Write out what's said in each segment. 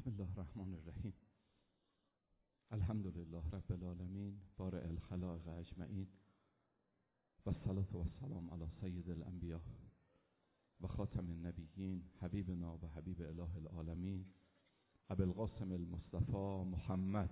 بسم الله الرحمن الرحیم. الحمدلله رب العالمین بارئ الخلائق اجمعین و الصلاة و السلام علی سید الانبیاء و خاتم النبیین حبیبنا و حبیب اله العالمین ابی القاسم المصطفى محمد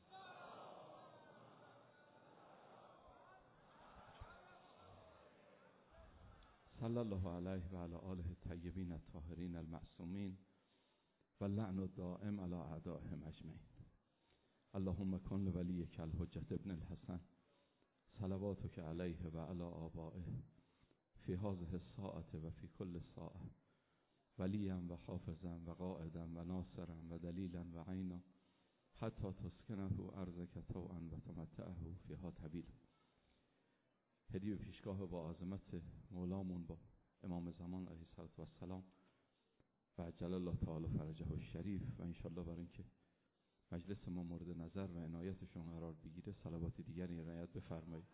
صلی الله علیه و علی آله الطیبین الطاهرین المعصومین و لعن الدائم علی اعدائهم اجمعین. اللهم کن لولیک الحجة ابن الحسن صلواتک علیه و علی آبائه فی هذه الساعة و فی کل ساعة ولیا و حافظا و قائدا و ناصرا و دلیلا و عینا حتی تسکنه ارضک طوعا و تمتعه فیها طویلا. هدیه پیشگاه با عظمت مولامون با امام زمان علیه السلام و عجل الله تعالی فرجه الشریف و انشالله برای اینکه مجلس ما مورد نظر و عنایتشون قرار بگیره صلوات دیگری عنایت بفرمایید.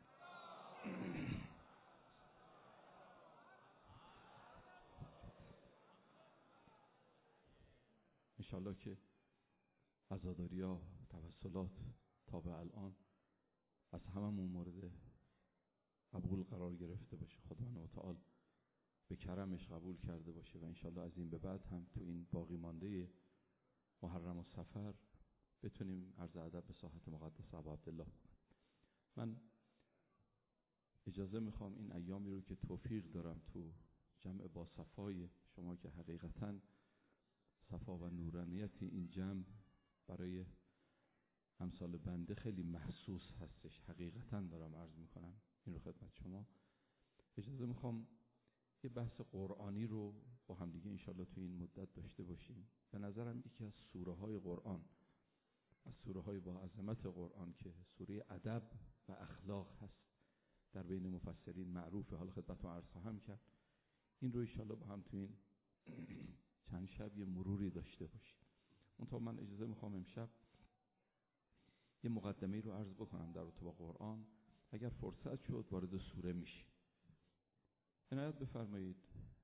انشالله که عزاداری ها توسلات تا به الان از هممون مورد قبول قرار گرفته باشه، خداوند متعال به کرمش قبول کرده باشه و انشالله از این به بعد هم تو این باقی مانده محرم و صفر بتونیم عرض ادب به ساحت مقدس ابا عبدالله کنیم. من اجازه میخوام این ایامی رو که توفیق دارم تو جمع با صفای شما که حقیقتاً صفا و نورانیت این جمع برای امثال بنده خیلی محسوس هستش، حقیقتاً دارم عرض میکنم این رو خدمت شما. اجازه میخوام یه بحث قرآنی رو با هم دیگه انشالله تو این مدت داشته باشیم. به نظرم یکی از سوره های قرآن، از سوره های با عظمت قرآن که سوره ادب و اخلاق هست، در بین مفسرین معروفه، حالا خدمتتون عرض خواهم کرد. این رو انشالله با هم تو این چند شب یه مروری داشته باشیم. منتها من اجازه میخوام امشب یه مقدمه‌ای رو عرض بکنم در رابطه با قرآن، اگر فرصت شد وارد سوره میشیم. عنایت بفرمایید.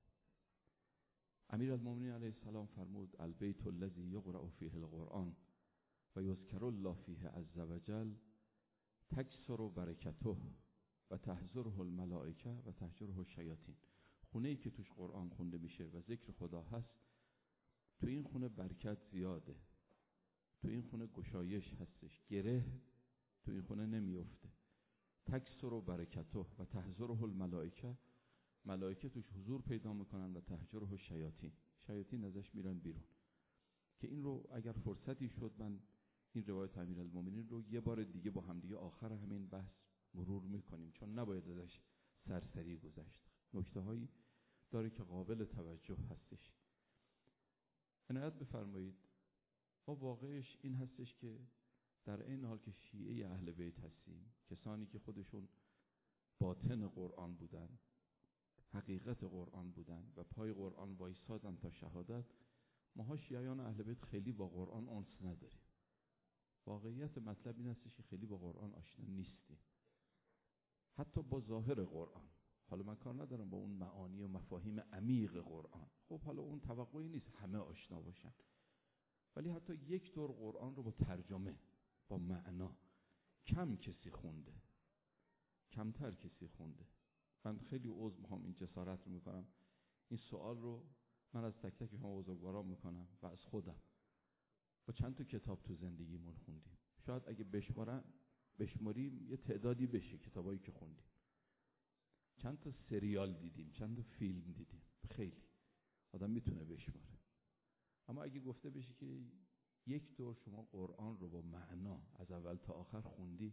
امیرالمومنین علیه السلام فرمود البیت الذی یقرأ فیه القرآن و یذکر الله فیه عز وجل تکثر برکته و تحضره الملائکه و تهجره الشیاطین. خونه‌ای که توش قرآن خونده میشه و ذکر خدا هست، تو این خونه برکت زیاده، تو این خونه گشایش هستش، گره تو این خونه نمیفته. تکثر برکته و تحضره الملائکه، ملائکه توش حضور پیدا میکنن و تهجره الشیاطین، شیاطین ازش میرن بیرون. که این رو اگر فرصتی شد من این روایت امیرالمومنین رو یه بار دیگه با هم دیگه آخر همین بحث مرور میکنیم، چون نباید ازش سرسری گذشت. نکته هایی داره که قابل توجه هستش. عنایت بفرمایید. ما واقعش این هستش که در این حال که شیعه اهل بیت هستیم، کسانی که خودشون باطن قرآن بودن، حقیقت قرآن بودن و پای قرآن وایسادن تا شهادت، ماها شیعیان اهل بیت خیلی با قرآن انس نداریم. واقعیت مطلب این هستش که خیلی با قرآن آشنا نیستیم، حتی با ظاهر قرآن. حالا من کار ندارم با اون معانی و مفاهیم عمیق قرآن، خب حالا اون توقعی نیست همه آشنا باشن، ولی حتی یک دور قرآن رو با ترجمه، با معنا کم کسی خونده، کمتر کسی خونده. من خیلی عذر میخوام، این جسارت رو میکنم، این سوال رو من از تک تک شما بزرگواران میکنم و از خودم. با چند تا کتاب تو زندگیمون خوندیم؟ شاید اگه بشماریم یه تعدادی بشه کتابایی که خوندیم. چند تا سریال دیدیم، چند تا فیلم دیدیم، خیلی آدم میتونه بشماره. اما اگه گفته بشه که یک دور شما قرآن رو با معنا از اول تا آخر خوندی،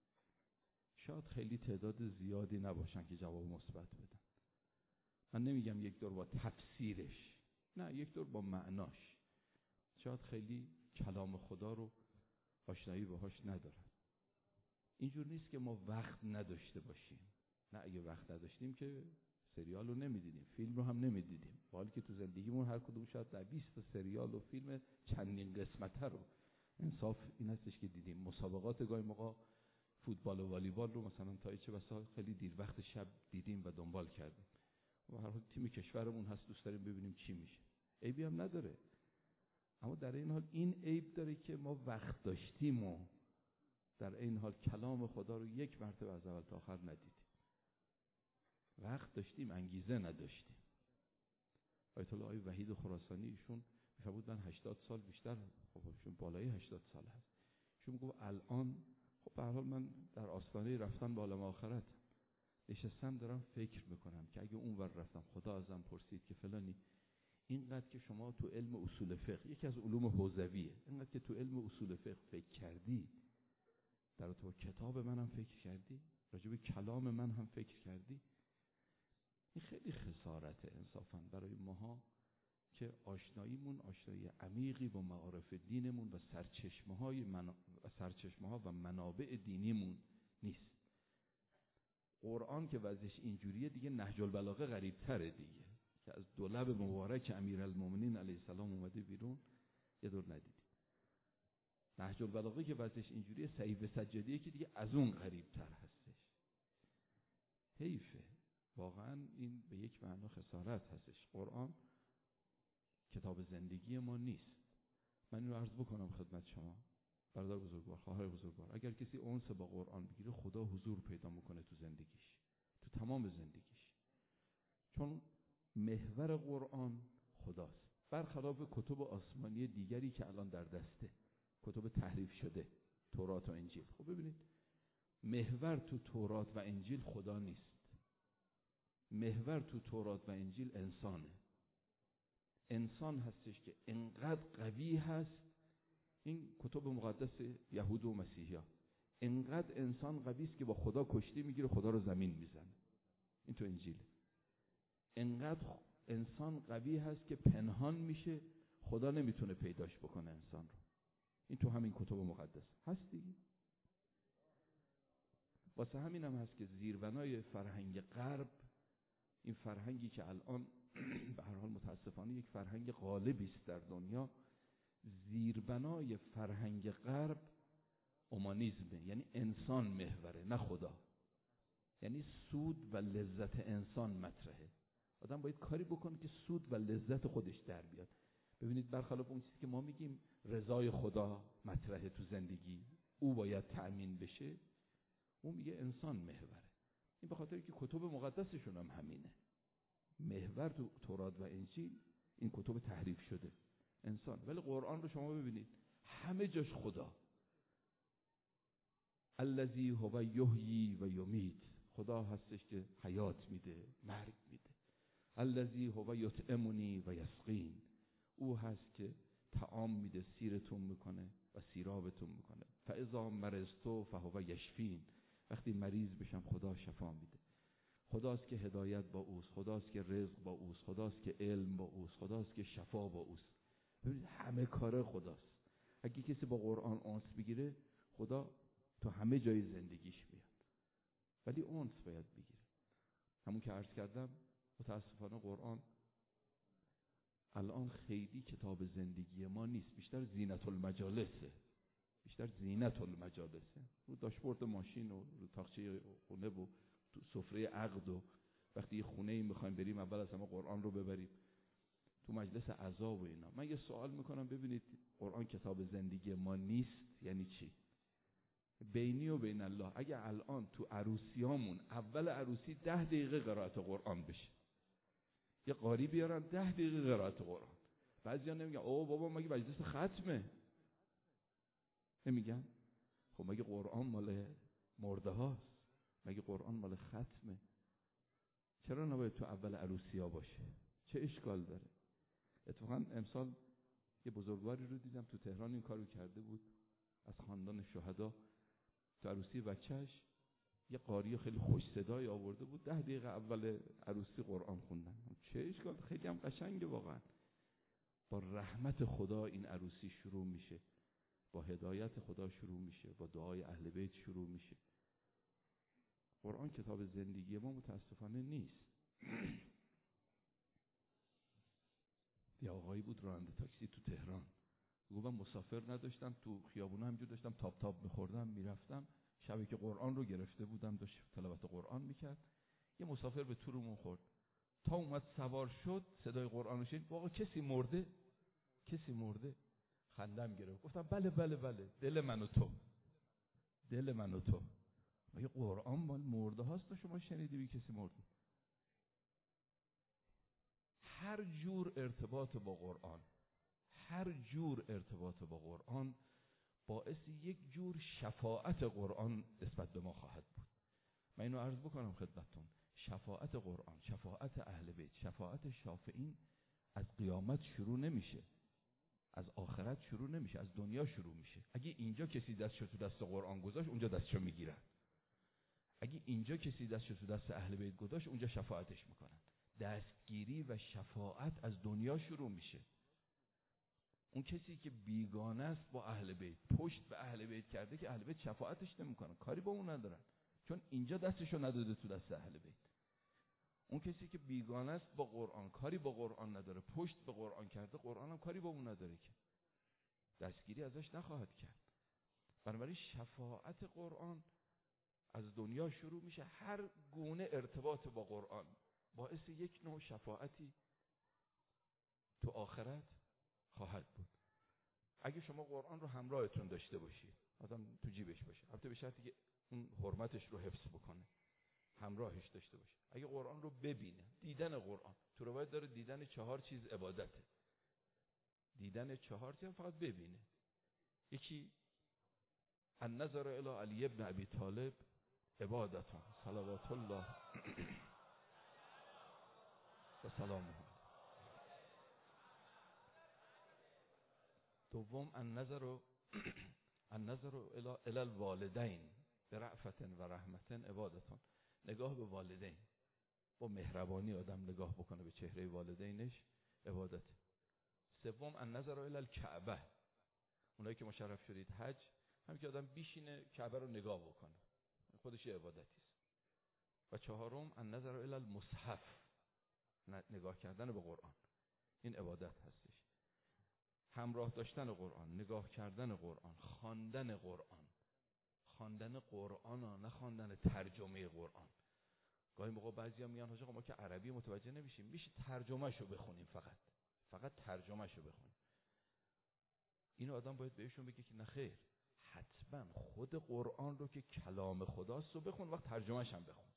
شاید خیلی تعداد زیادی نباشن که جواب مثبت بدن. من نمیگم یک دور با تفسیرش، نه، یک دور با معناش. شاید خیلی کلام خدا رو آشنایی باهاش ندارن. اینجور نیست که ما وقت نداشته باشیم، نه، اگه وقت نداشتیم که سریال رو نمیدیدیم، فیلم رو هم نمیدیدیم. حالی که تو زندگیمون هر کدوم شاید در 20 تا سریال و فیلم چندین قسمته رو، انصاف این هستش که دیدیم. مسابقات گاهی موقع فوتبال و والیبال رو مثلا تا چه بسا خیلی دیر وقت شب دیدیم و دنبال کردیم. و هر حال تیم کشورمون هست، دوست داریم ببینیم چی میشه. عیبی هم نداره. اما در این حال این عیب داره که ما وقت داشتیم و در این حال کلام خدا رو یک مرتبه از اول تا آخر ندیدیم. وقت داشتیم، انگیزه نداشتیم. آیت الله وحید خراسانی ایشون میفرمود من 80 سال بیشتر، خب ایشون بالای 80 سال هست، ایشون میگه الان خب به هر حال من در آستانه رفتن به عالم آخرت نشستم، دارم فکر میکنم که اگه اون ور رفتم خدا ازم پرسید که فلانی اینقدر که شما تو علم اصول فقه، یکی از علوم حوزویه، اینقدر که تو علم اصول فقه فکر کردی، در تو کتاب منم فکر کردی، راجع به کلام من هم فکر کردی. این خیلی خسارته انصافا برای ماها که آشناییمون آشنایی عمیقی با معارف دینمون و سرچشمه‌ها و منابع دینیمون نیست. قرآن که وضعش اینجوریه دیگه نهج البلاغه غریب‌تره دیگه، که از دو لب مبارک امیرالمومنین علیه السلام اومده بیرون یه دور ندیدیم. نهج البلاغه که وضعش اینجوریه، سعید سجادیه که دیگه از اون غریب‌تر هستش. حیفه واقعا، این به یک معنا خسارت هستش. قرآن کتاب زندگی ما نیست. من این رو عرض بکنم خدمت شما برادر بزرگوار، خواهر بزرگوار، اگر کسی اونس با قرآن بگیره خدا حضور پیدا میکنه تو زندگیش، تو تمام زندگیش، چون محور قرآن خداست، برخلاف کتب آسمانی دیگری که الان در دسته، کتب تحریف شده، تورات و انجیل. خب ببینید محور تو تورات و انجیل خدا نیست، محور تو تورات و انجیل انسانه. انسان هستش که انقدر قوی هست، این کتب مقدس یهود و مسیحی‌ها، انقدر انسان قوی است که با خدا کشتی میگیره، خدا رو زمین میزنه. این تو انجیله. انقدر انسان قوی هست که پنهان میشه، خدا نمیتونه پیداش بکنه انسان رو. این تو همین کتب مقدس هست دیگه. واسه همین هم هست که زیربنای فرهنگ غرب، این فرهنگی که الان به هر حال متاسفانه یک فرهنگ غالبی است در دنیا، زیربنای فرهنگ غرب اومانیسمه، یعنی انسان محوره نه خدا. یعنی سود و لذت انسان مطرحه. آدم باید کاری بکنه که سود و لذت خودش در بیاد. ببینید برخلاف اون چیزی که ما میگیم رضای خدا مطرحه تو زندگی، او باید تأمین بشه، اون میگه انسان محوره. این به خاطر که کتب مقدسشون هم همینه. محور تو تورات و انجیل این کتب تحریف شده انسان. ولی قرآن رو شما ببینید همه جاش خدا، الذی هو یحیی و یمیت، خدا هستش که حیات میده، مرگ میده. الذی هو یطعمنی و یسقین، او هست که طعام میده، سیرتون میکنه و سیرابتون میکنه. فاذا مرضت فهو یشفین، وقتی مریض بشم خدا شفا میده. خداست که هدایت با اوست، خداست که رزق با اوست، خداست که علم با اوست، خداست که شفا با اوست. ببینید همه کار خداست. اگه کسی با قرآن اونس بگیره، خدا تو همه جای زندگیش میاد. ولی اونس باید بگیره. همون که عرض کردم متاسفانه قرآن الان خیلی کتاب زندگی ما نیست، بیشتر زینت المجالسه، بیشتر زینت المجالسه، رو داشبورد ماشین و رو تاقچه خونه و تو سفره عقد، و وقتی یه خونه‌ای میخوایم بریم اول از همه قرآن رو ببریم تو مجلس عزا و اینا. من یه سوال میکنم، ببینید قرآن کتاب زندگی ما نیست یعنی چی؟ بینی و بین الله، اگه الان تو عروسیامون اول عروسی 10 دقیقه قرائت قرآن بشه، یه قاری بیارن 10 دقیقه قرائت قرآن، بعضیا نمیگن اوه بابا مگه مجلس ختمه؟ نمیگن خب مگه قرآن مال مرده هاست؟ مگه قرآن مال ختمه؟ چرا نباید تو اول عروسیا باشه؟ چه اشکال داره؟ اتفاقا امسال یه بزرگواری رو دیدم تو تهران این کارو کرده بود، از خاندان شهدا، تو عروسی بچهش یه قاری خیلی خوش صدایی آورده بود، 10 دقیقه اول عروسی قرآن خوندن. چه اشکال؟ خیلی هم قشنگه واقعا. با رحمت خدا این عروسی شروع میشه، با هدایت خدا شروع میشه، با دعای اهل بیت شروع میشه. قرآن کتاب زندگی ما متاسفانه نیست. یه آقایی بود راننده تاکسی تو تهران، گفت من مسافر نداشتم، تو خیابونا همجور داشتم تاب میخوردم میرفتم، شبی که قرآن رو گرفته بودم داشت تلاوت قرآن میکرد، یه مسافر به تورمون خورد، تا اومد سوار شد صدای قرآن رو شنید، واقعا کسی مرده؟ کسی مرده؟ خندم گرفت. گفتم بله بله بله، دل من و تو، دل من و تو. مگه قرآن مال مرده هاست؟ شما شنیدی بی کسی مرده؟ هر جور ارتباط با قرآن، هر جور ارتباط با قرآن باعث یک جور شفاعت قرآن نسبت به ما خواهد بود. من اینو عرض بکنم خدمتتون، شفاعت قرآن، شفاعت اهل بیت، شفاعت شافعین از قیامت شروع نمیشه، از آخرت شروع نمیشه، از دنیا شروع میشه. اگه اینجا کسی دستشو تو دست قرآن گذاشت، اونجا دستشو میگیرن. اگه اینجا کسی دستشو تو دست اهل بیت گذاشت، اونجا شفاعتش میکنن. دستگیری و شفاعت از دنیا شروع میشه. اون کسی که بیگانه است با اهل بیت، پشت به اهل بیت کرده، که اهل بیت شفاعتش نمیکنن، کاری با اون ندارن، چون اینجا دستشو نداده تو دست اهل بیت. اون کسی که بیگانه است با قرآن، کاری با قرآن نداره، پشت به قرآن کرده، قرآن هم کاری با اون نداره، که دستگیری ازش نخواهد کرد. بنابراین شفاعت قرآن از دنیا شروع میشه. هر گونه ارتباط با قرآن باعث یک نوع شفاعتی تو آخرت خواهد بود. اگه شما قرآن رو همراهتون داشته باشید، آدم تو جیبش باشه، البته به شرطی که اون حرمتش رو حفظ بکنه، همراهش داشته باشه. اگه قرآن رو ببینه، دیدن قرآن تو روایت داره دیدن 4 چیز عبادته. دیدن 4 چیز فقط ببینه. یکی النظر الی علی ابن ابی طالب عبادتان صلوات الله و سلامه. دوم النظر الی الوالدین برأفت و رحمت عبادتان، نگاه به والدین، با مهربانی آدم نگاه بکنه به چهره والدینش، عبادت. سوم النظر الی الکعبه، اونایی که مشرف شدید حج، همین که آدم بیشینه کعبه رو نگاه بکنه، خودش یه عبادتی است. و چهارم النظر الی المصحف، نگاه کردن به قرآن، این عبادت هستش. همراه داشتن قرآن، نگاه کردن قرآن، خواندن قرآن. خواندن قرآن ها، نه خواندن ترجمه قرآن. گاهی موقع بعضیا میگن حاجی ما که عربی متوجه نمیشیم، میشه ترجمهشو بخونیم، فقط ترجمهشو بخونیم. اینو آدم باید بهشون بگه که نه خیر، حتما خود قرآن رو که کلام خداست رو بخون، وقت ترجمهش هم بخون.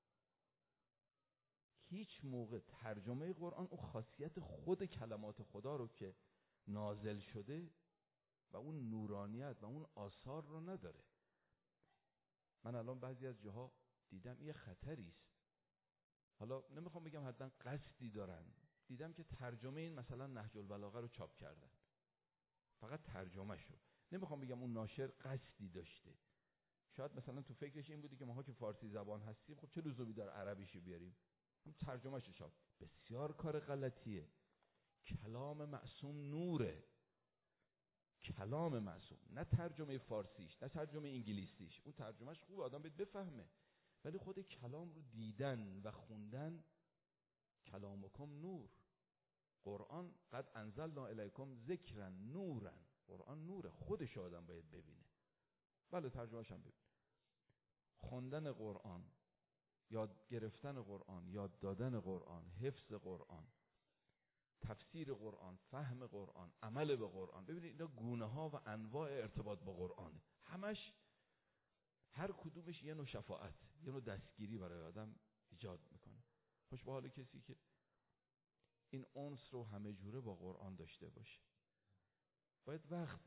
هیچ موقع ترجمه قرآن اون خاصیت خود کلمات خدا رو که نازل شده و اون نورانیت و اون آثار رو نداره. من الان بعضی از جاها دیدم یه خطری است، حالا نمیخوام بگم حتما قصدی دارن، دیدم که ترجمه این مثلا نهج البلاغه رو چاپ کردن، فقط ترجمه شو. نمیخوام بگم اون ناشر قصدی داشته، شاید مثلا تو فکرش این بودی که ماها که فارسی زبان هستیم، خب چه لزومی داره عربیشو بیاریم، هم ترجمه شو چاپ. بسیار کار غلطیه. کلام معصوم نوره، کلام معصوم، نه ترجمه فارسیش، نه ترجمه انگلیسیش. اون ترجمهش خوبه، آدم باید بفهمه، ولی خود کلام رو دیدن و خوندن. کلامکم نور، قرآن قد انزلنا الیکم ذکرا نورا، قرآن نوره، خودش آدم باید ببینه. بله ترجمهش هم ببینه. خوندن قرآن، یاد گرفتن قرآن، یاد دادن قرآن، حفظ قرآن، تفسیر قرآن، فهم قرآن، عمل به قرآن. ببینید اینا گونه ها و انواع ارتباط با قرآن، همش هر کدومش یه نوع شفاعت، یه نوع دستگیری برای آدم ایجاد میکنه. خوش به حال کسی که این انس رو همه جوره با قرآن داشته باشه. باید وقت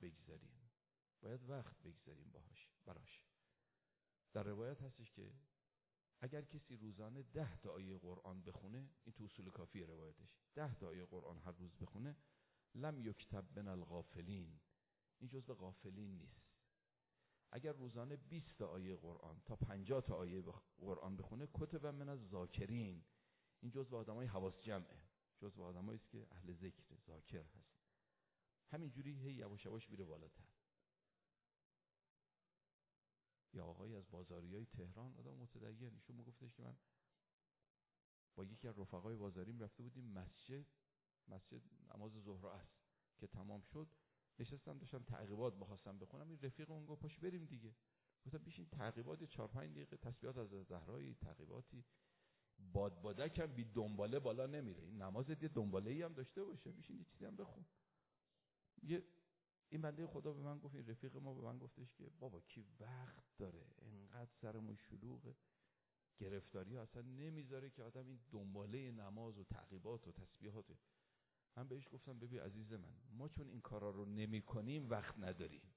بگذاریم براش. در روایت هستش که اگر کسی روزانه 10 تا آیه قرآن بخونه، این تو اصول کافی روایتش، 10 تا آیه قرآن هر روز بخونه، لم یکتب من الغافلین، این جزو غافلین نیست. اگر روزانه 20 تا آیه قرآن تا 50 تا آیه قرآن بخونه، کتب من الذاکرین، این جزو آدمای حواس جمعه، جزو آدمایی است که اهل ذکر، ذاکر هست. همینجوری هی یواش یواش میره بالاتر. یا آقای از بازاریای تهران، آدم متدین، ایشون میگفتش که من با یکی از رفقای بازاریم رفته بودیم مسجد نماز ظهر است که تمام شد، نشستم داشتم تعقیبات می‌خواستم بخونم، این رفیق اون گفت پاش بریم دیگه. گفتم بشین تعقیبات 4-5 دقیقه، تسبیحات از زهرایی، تعقیباتی، بادبادک هم بی دنباله بالا نمیره، این نمازت یه دنباله‌ای هم داشته باشه، بشین یه چیزی هم بخون. یه این بنده خدا به من گفت، این رفیق ما به من گفتش که بابا کی وقت داره، انقدر سرمون شلوغه، گرفتاری اصلا نمیذاره که آدم این دنباله نماز و تعقیبات و تسبیحات. من بهش گفتم ببین عزیز من، ما چون این کارا رو نمی کنیم وقت نداریم،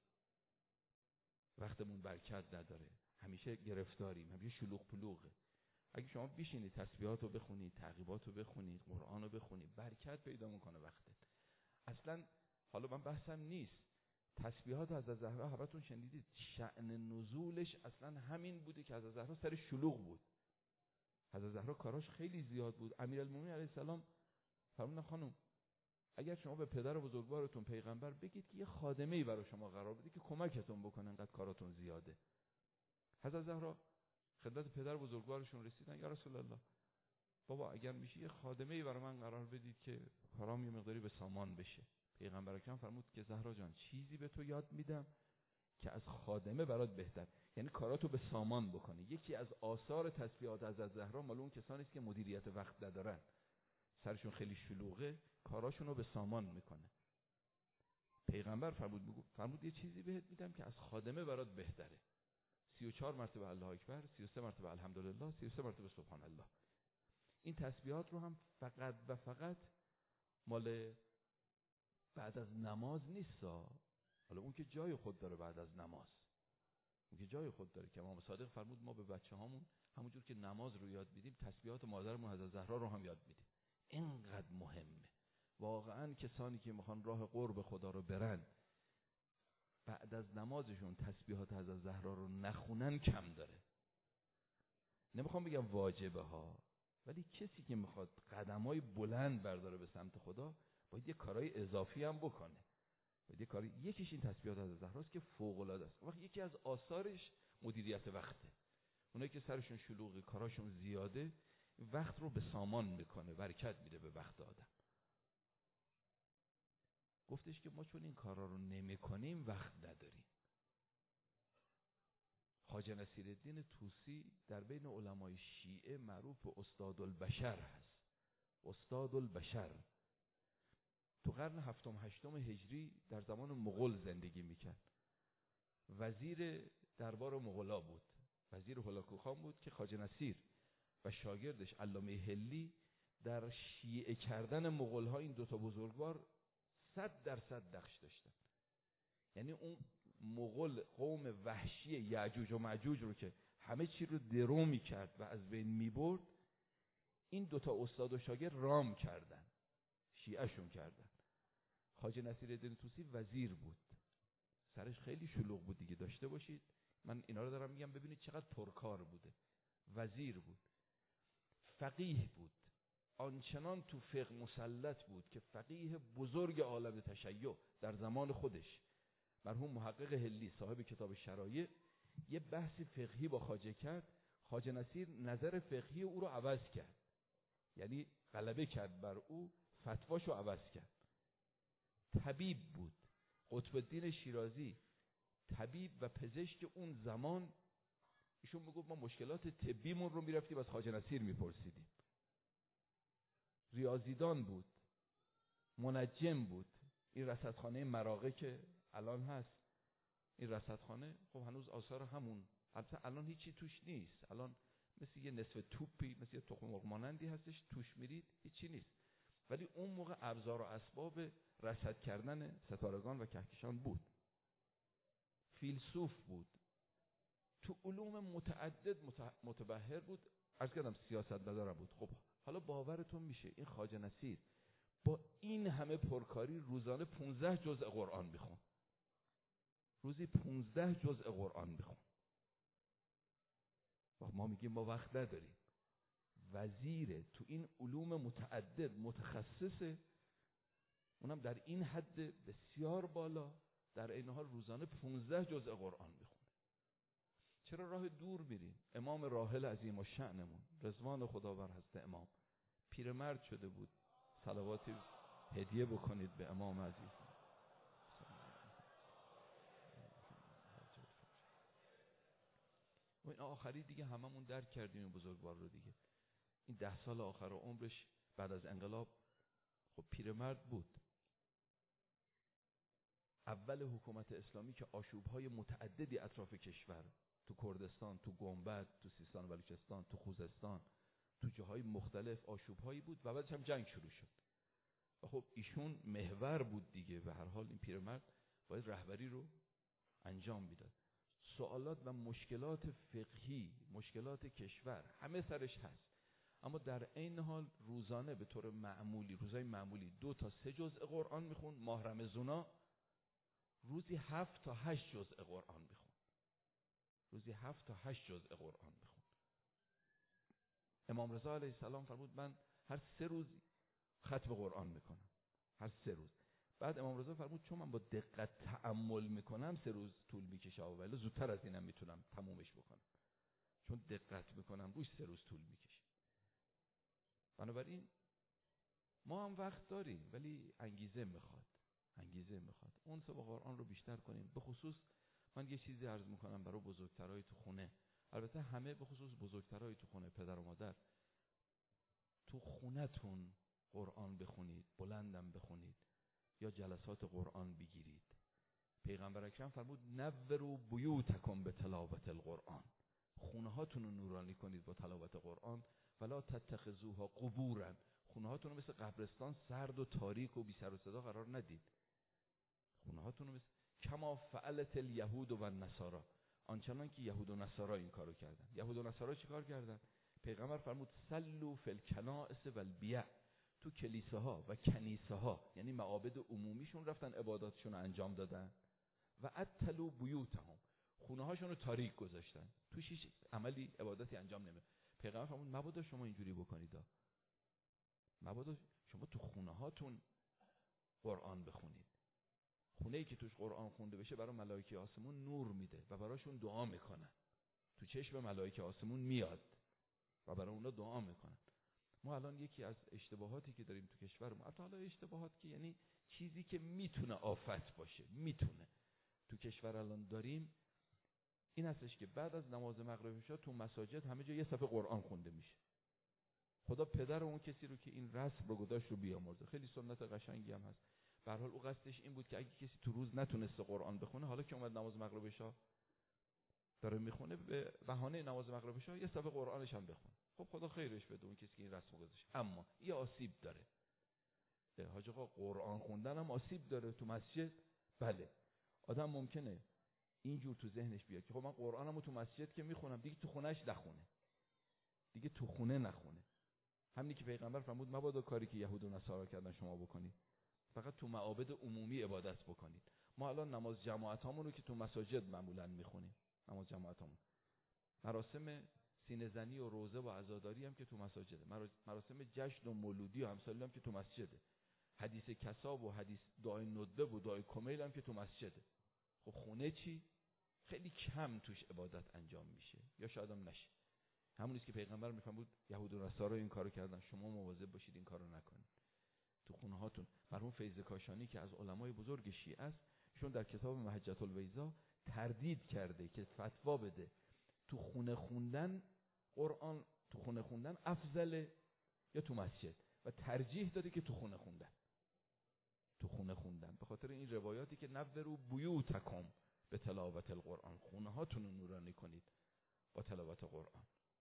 وقتمون برکت نداره، همیشه گرفتاریم، همیشه شلوغ پلوغه. اگه شما بشینید تسبیحات رو بخونید، تعقیبات رو بخونید، قرآن رو بخونید، برکت پیدا میکنه وقتت. اصلا حالا من بحثم نیست، تسبیحات حضرت زهرا همتون شنیدید، شأن نزولش اصلا همین بوده که حضرت زهرا سر شلوغ بود. حضرت زهرا کاراش خیلی زیاد بود. امیرالمومنین علیه السلام فرمودن خانم اگر شما به پدر بزرگوارتون پیغمبر بگید که یه خادمه‌ای برای شما قرار بده که کمکتون بکنه، انقدر کاراتون زیاده. حضرت زهرا خدمت پدر بزرگوارشون رسیدن، یا رسول الله بابا اگر میشه یه خادمه‌ای برای من قرار بدید که کارام یه مقداری به سامان بشه. پیغمبر اکرم فرمود که زهرا جان چیزی به تو یاد میدم که از خادمه برات بهتر، یعنی کاراتو به سامان بکنی. یکی از آثار تسبیحات حضرت زهرا مال اون کسانی است که مدیریت وقت ندارن، سرشون خیلی شلوغه، کاراشون رو به سامان میکنه. پیغمبر فرمود یه چیزی بهت میدم که از خادمه برات بهتره. 34 مرتبه الله اکبر، 33 مرتبه الحمدلله، 33 مرتبه سبحان الله. این تسبیحات رو هم فقط و فقط مال بعد از نماز نیست، حالا اون که جای خود داره، بعد از نماز اون که جای خود داره که امام صادق فرمود ما به بچه‌هامون همونجور که نماز رو یاد میدیم تسبیحات مادرمون حضرت زهرا رو هم یاد میدیم. اینقدر مهمه واقعا. کسانی که میخوان راه قرب خدا رو برن بعد از نمازشون تسبیحات حضرت زهرا رو نخونن کم داره. نمیخوام بگم واجبه ها، ولی کسی که میخواد قدمای بلند برداره به سمت خدا باید یه کارهای اضافی هم بکنه. باید یه کاری، یکیش این تسبیحات حضرت زهراست که فوق العاده است. وقتی یکی از آثارش مدیریت وقته. اونایی که سرشون شلوغه، کاراشون زیاده، وقت رو به سامان میکنه، برکت میده به وقت آدم. گفتش که ما چون این کارا رو نمیکنیم وقت نداریم. خواجه نصیرالدین طوسی در بین علمای شیعه معروف به استاد البشر هست. استاد البشر تو قرن 7 8 هجری در زمان مغول زندگی میکرد. وزیر دربار مغولا بود، وزیر هولاکو خان بود که خواجه نصیر و شاگردش علامه حلی در شیعه کردن مغول ها این دوتا بزرگوار 100% نقش داشتن. یعنی اون مغول قوم وحشی یعجوج و معجوج رو که همه چی رو درو میکرد و از بین میبرد، این دوتا استاد و شاگرد رام کردن، شیعه شون کردن. خواجه نصیرالدین طوسی وزیر بود، سرش خیلی شلوغ بود دیگه، داشته باشید من اینا رو دارم میگم ببینید چقدر پرکار بوده. وزیر بود، فقیه بود، آنچنان تو فقه مسلط بود که فقیه بزرگ عالم تشیع در زمان خودش، مرحوم محقق حلی صاحب کتاب شرایع، یه بحث فقهی با خواجه کرد. خواجه نصیر نظر فقهی او رو عوض کرد، یعنی غلبه کرد بر او، فتواشو عوض کرد. طبیب بود، قطب الدین شیرازی طبیب و پزشک اون زمان، ایشون میگفت ما مشکلات طبیمون رو میرفتیم از خواجه نصیر میپرسیدیم. ریاضیدان بود، منجم بود. این رصدخانه مراغه که الان هست، این رصدخانه خب هنوز آثار همون، البته الان هیچی توش نیست، الان مثل یه نصف توپی، مثل یه تخم مرغ مانندی هستش، توش میرید هیچی نیست. ولی اون موقع ابزار و اسباب رصد کردن ستارگان و کهکشان بود. فیلسوف بود، تو علوم متعدد متبحر بود. عرض کردم سیاست مدار بود. خب حالا باورتون میشه این خواجه نصیر با این همه پرکاری روزانه 15 جزء قرآن میخون، روزی 15 جزء قرآن میخون. و ما میگیم ما وقت نداریم. وزیره، تو این علوم متعدد متخصصه، اونم در این حد بسیار بالا، در این حال روزانه 15 جزء قرآن میخونه. چرا راه دور میریم؟ امام راحل عظیم الشأنمون رضوان خداوند هست امام پیرمرد شده بود، صلواتی هدیه بکنید به امام عزیز. و این آخری دیگه هممون درک کردیم این بزرگوار رو دیگه. این 10 سال آخر عمرش بعد از انقلاب خب پیرمرد بود، اول حکومت اسلامی که آشوب‌های متعددی اطراف کشور، تو کردستان، تو گنبد، تو سیستان و بلوچستان، تو خوزستان، تو جاهای مختلف آشوب‌هایی بود و بعدش هم جنگ شروع شد. و خب ایشون محور بود دیگه، به هر حال این پیرمرد باید رهبری رو انجام میداد. سوالات و مشکلات فقهی، مشکلات کشور همه سرش هست، اما در عین حال روزانه به طور معمولی، روزای معمولی 2 تا 3 جزء قرآن میخون. ماه رمضان روزی 7 تا 8 جزء قرآن میخون. روزی 7 تا 8 جزء قرآن میخون. امام رضا علیه السلام فرمود من هر 3 روز ختم قرآن میکنم، هر 3 روز. بعد امام رضا فرمود چون من با دقت تأمل میکنم 3 روز طول میکشه، ولی زودتر از اینم میتونم تمومش بکنم، چون دقت میکنم روش 3 روز طول میکشه. بنابراین ما هم وقت داریم ولی انگیزه میخواد، انگیزه میخواد اون سبا قرآن رو بیشتر کنیم. به خصوص من یه چیزی عرض میکنم برای بزرگترای تو خونه، البته همه، به خصوص بزرگترای تو خونه، پدر و مادر، تو خونتون قرآن بخونید، بلندم بخونید یا جلسات قرآن بگیرید. پیغمبر اکرم فرمود نوروا بیوتکم به تلاوت القرآن، خونه هاتون رو نورانی کنید با تلاوت قرآن. ولا تتخذوها قبورا، خونه هاتون رو مثل قبرستان سرد و تاریک و بی سر و صدا قرار ندید. خونه هاتون رو مثل کما فعلت الیهود و النصارا، آنچنان که یهود و نصارا این کارو کردن. یهود و نصارا چیکار کردن؟ پیغمبر فرمود سلوا فی الکنائس و البیع، تو کلیساها و کنیسه ها یعنی معابد عمومیشون رفتن عباداتشون رو انجام دادن و عطلوا بیوتهم، خونه هاشون رو تاریک گذاشتن، توش هیچ عملی عبادتی انجام نمیشه. پیغمبر فرمود مبادا شما اینجوری بکنید، مبادا شما تو خونه هاتون قرآن بخونید. خونه ای که توش قرآن خونده بشه برای ملائکه آسمون نور میده و براشون دعا میکنن، تو چشم ملائکه آسمون میاد و برای اونا دعا میکنن. ما الان یکی از اشتباهاتی که داریم تو کشورمون، حالا اشتباهات که یعنی چیزی که میتونه آفت باشه، میتونه تو کشور الان داریم، این هستش که بعد از نماز مغرب عشا تو مساجد همه جا یه صفحه قرآن خونده میشه. خدا پدر اون کسی رو که این رسم رو گذاشت رو بیامرزه، خیلی سنت قشنگی هم هست. به هر حال او قصدش این بود که اگه کسی تو روز نتونسته قرآن بخونه، حالا که اومد نماز مغرب عشا داره میخونه، به بهانه نماز مغرب عشا یه صفحه قرآنش هم بخونه. خب خدا خیرش بده اون کسی که این رسم گذاشت، اما یه آسیب داره. حاج آقا قرآن خوندن هم آسیب داره تو مسجد. بله، آدم ممکنه اینجور تو ذهنش بیاد که خب من قرآنمو تو مسجد که میخونم، دیگه تو خونهش نخونه، دیگه تو خونه نخونه. همینی که پیغمبر فرمود مبادا کاری که یهود و نصارا کردن شما بکنید، فقط تو معابد عمومی عبادت بکنید. ما الان نماز جماعتامون رو که تو مساجد معمولا میخونیم، نماز جماعتامون، مراسم سینه زنی و روزه و عزاداری هم که تو مساجده، مراسم جشن و مولودی و همسالی هم که تو مسجده، حدیث کساب و حدیث دعای ندبه و دعای کمیل هم که تو مسجده. خب خونه چی؟ خیلی کم توش عبادت انجام میشه یا شاید هم نشه. همونیست که پیغمبر میفرمود یهود و نصارا این کارو کردن، شما مواظب باشید این کارو نکنید تو خونه هاتون. مرحوم فیض کاشانی که از علمای بزرگ شیعه است، ایشون در کتاب محجة البیضا تردید کرده که فتوا بده تو خونه خوندن قرآن، تو خونه خوندن افضله یا تو مسجد، و ترجیح داده که تو خونه خوندن، تو خونه خوندن، به خاطر این روایاتی که نوروا بیوتکم به تلاوت القرآن، خونه هاتون رو نورانی کنید با تلاوت قرآن.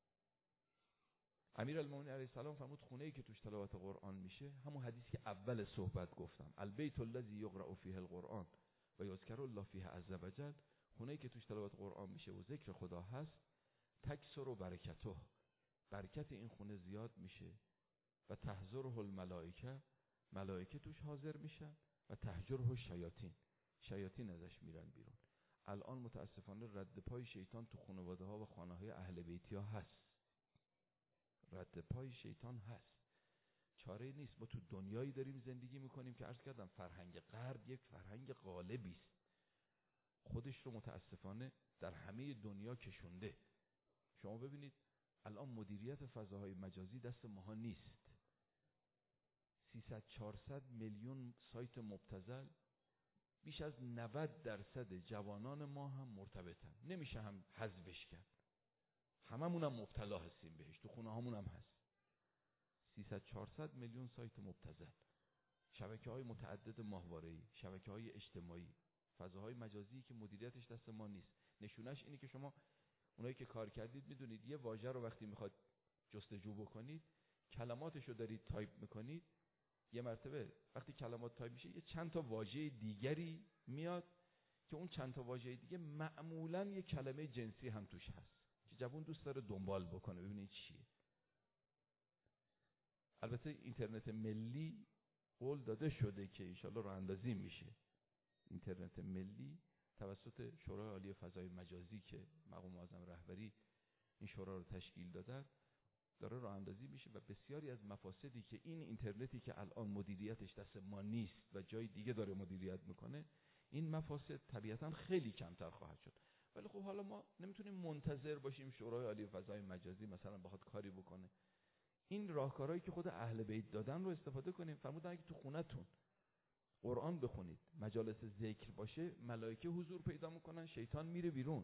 امیرالمومنین علیه السلام فرمود خونه ای که توش تلاوت قرآن میشه، همون حدیثی که اول صحبت گفتم، البیت الذی یقرأ فیه القرآن و یذکر الله فیه عز وجل، خونه ای که توش تلاوت قرآن میشه و ذکر خدا هست، تکثر و برکته، برکت این خونه زیاد میشه و تحضره الملائکه، ملائکه توش حاضر میشن و تهجره الشیاطین، شیاطین ازش میرن بیرون. الان متاسفانه رد پای شیطان تو خانواده ها و خانه های اهل بیتی ها هست، رد پای شیطان هست، چاره نیست. ما تو دنیایی داریم زندگی میکنیم که عرض کردم فرهنگ غرب یک فرهنگ غالبی است، خودش رو متاسفانه در همه دنیا کشونده. شما ببینید الان مدیریت فضاهای مجازی دست ماها نیست. 300-400 میلیون سایت مبتذل، بیش از 90% جوانان ما هم مرتبطن، نمیشه هم حذفش کرد، هممون هم مبتلا هستیم بهش، تو خونه هامون هم هست. 300-400 میلیون سایت مبتذل، شبکه‌های متعدد ماهواره‌ای، شبکه‌های اجتماعی، فضاهای مجازی که مدیریتش دست ما نیست. نشونش اینه که شما اونایی که کار کردید میدونید یه واژه رو وقتی میخواد جستجو بکنید، کلماتش رو دارید تایپ میکنید، یه مرتبه وقتی کلمات تایپ میشه یه چند تا واژه دیگری میاد که اون چند تا واژه دیگه معمولاً یه کلمه جنسی هم توش هست که جوون دوست داره دنبال بکنه ببینید چیه. البته اینترنت ملی قول داده شده که انشالله راه اندازی میشه. اینترنت ملی توسط شورای عالی فضای مجازی که مقام معظم رهبری این شورا رو تشکیل دادن داره راه اندازی میشه و بسیاری از مفاسدی که این اینترنتی که الان مدیریتش دست ما نیست و جای دیگه داره مدیریت میکنه، این مفاسد طبیعتا خیلی کمتر خواهد شد. ولی خب حالا ما نمیتونیم منتظر باشیم شورای عالی فضای مجازی مثلا بخواد کاری بکنه. این راهکارهایی که خود اهل بیت دادن رو استفاده کنیم. فرمودن اگه تو خونتون قرآن بخونید، مجالس ذکر باشه، ملائکه حضور پیدا میکنن، شیطان میره بیرون.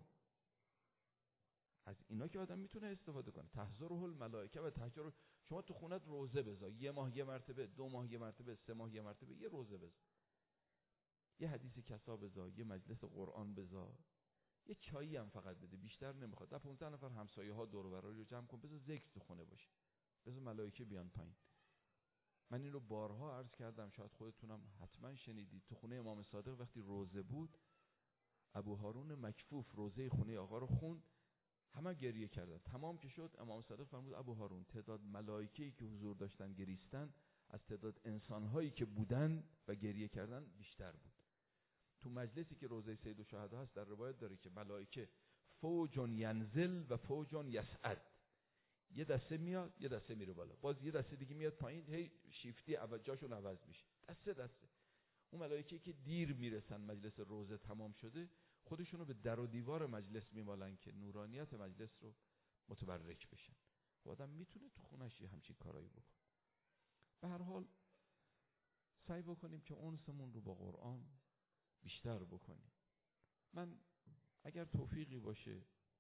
از اینا که آدم میتونه استفاده کنه. تحذره الملائکه و تهجر. شما تو خونت روزه بذار، 1 ماه یه مرتبه، 2 ماه یه مرتبه، 3 ماه یه مرتبه یه روزه بذار، یه حدیث کسا بذار، یه مجلس قرآن بذار، یه چایی هم فقط بده، بیشتر نمیخواد. ده 15 نفر همسایه ها دور و برای رو جمع کن، بذار ذکر تو خونه باشه، بذار ملائکه بیان پایین. من این رو بارها عرض کردم، شاید خودتونم حتما شنیدید. تو خونه امام صادق وقتی روزه بود، ابو هارون مکفوف روزه خونه آقا رو خوند، همه گریه کردن. تمام که شد امام صادق فرمود ابو هارون، تعداد ملائکه‌ای که حضور داشتن گریستن از تعداد انسان‌هایی که بودن و گریه کردن بیشتر بود. تو مجلسی که روزه سید الشهدا هست در روایت داره که ملائکه فوج ینزل و فوج یصعد، یه دسته میاد یه دسته میره بالا، باز یه دسته دیگه میاد پایین، هی شیفتی جاشون عوض میشه، دسته. اون ملائکه که دیر میرسن مجلس روزه تمام شده، خودشونو به در و دیوار مجلس میمالن که نورانیت مجلس رو متبرک بشن. و آدم میتونه تو خونش همچین کارایی بکنه. به هر حال سعی بکنیم که انسمون رو با قرآن بیشتر بکنیم. من اگر توفیقی باشه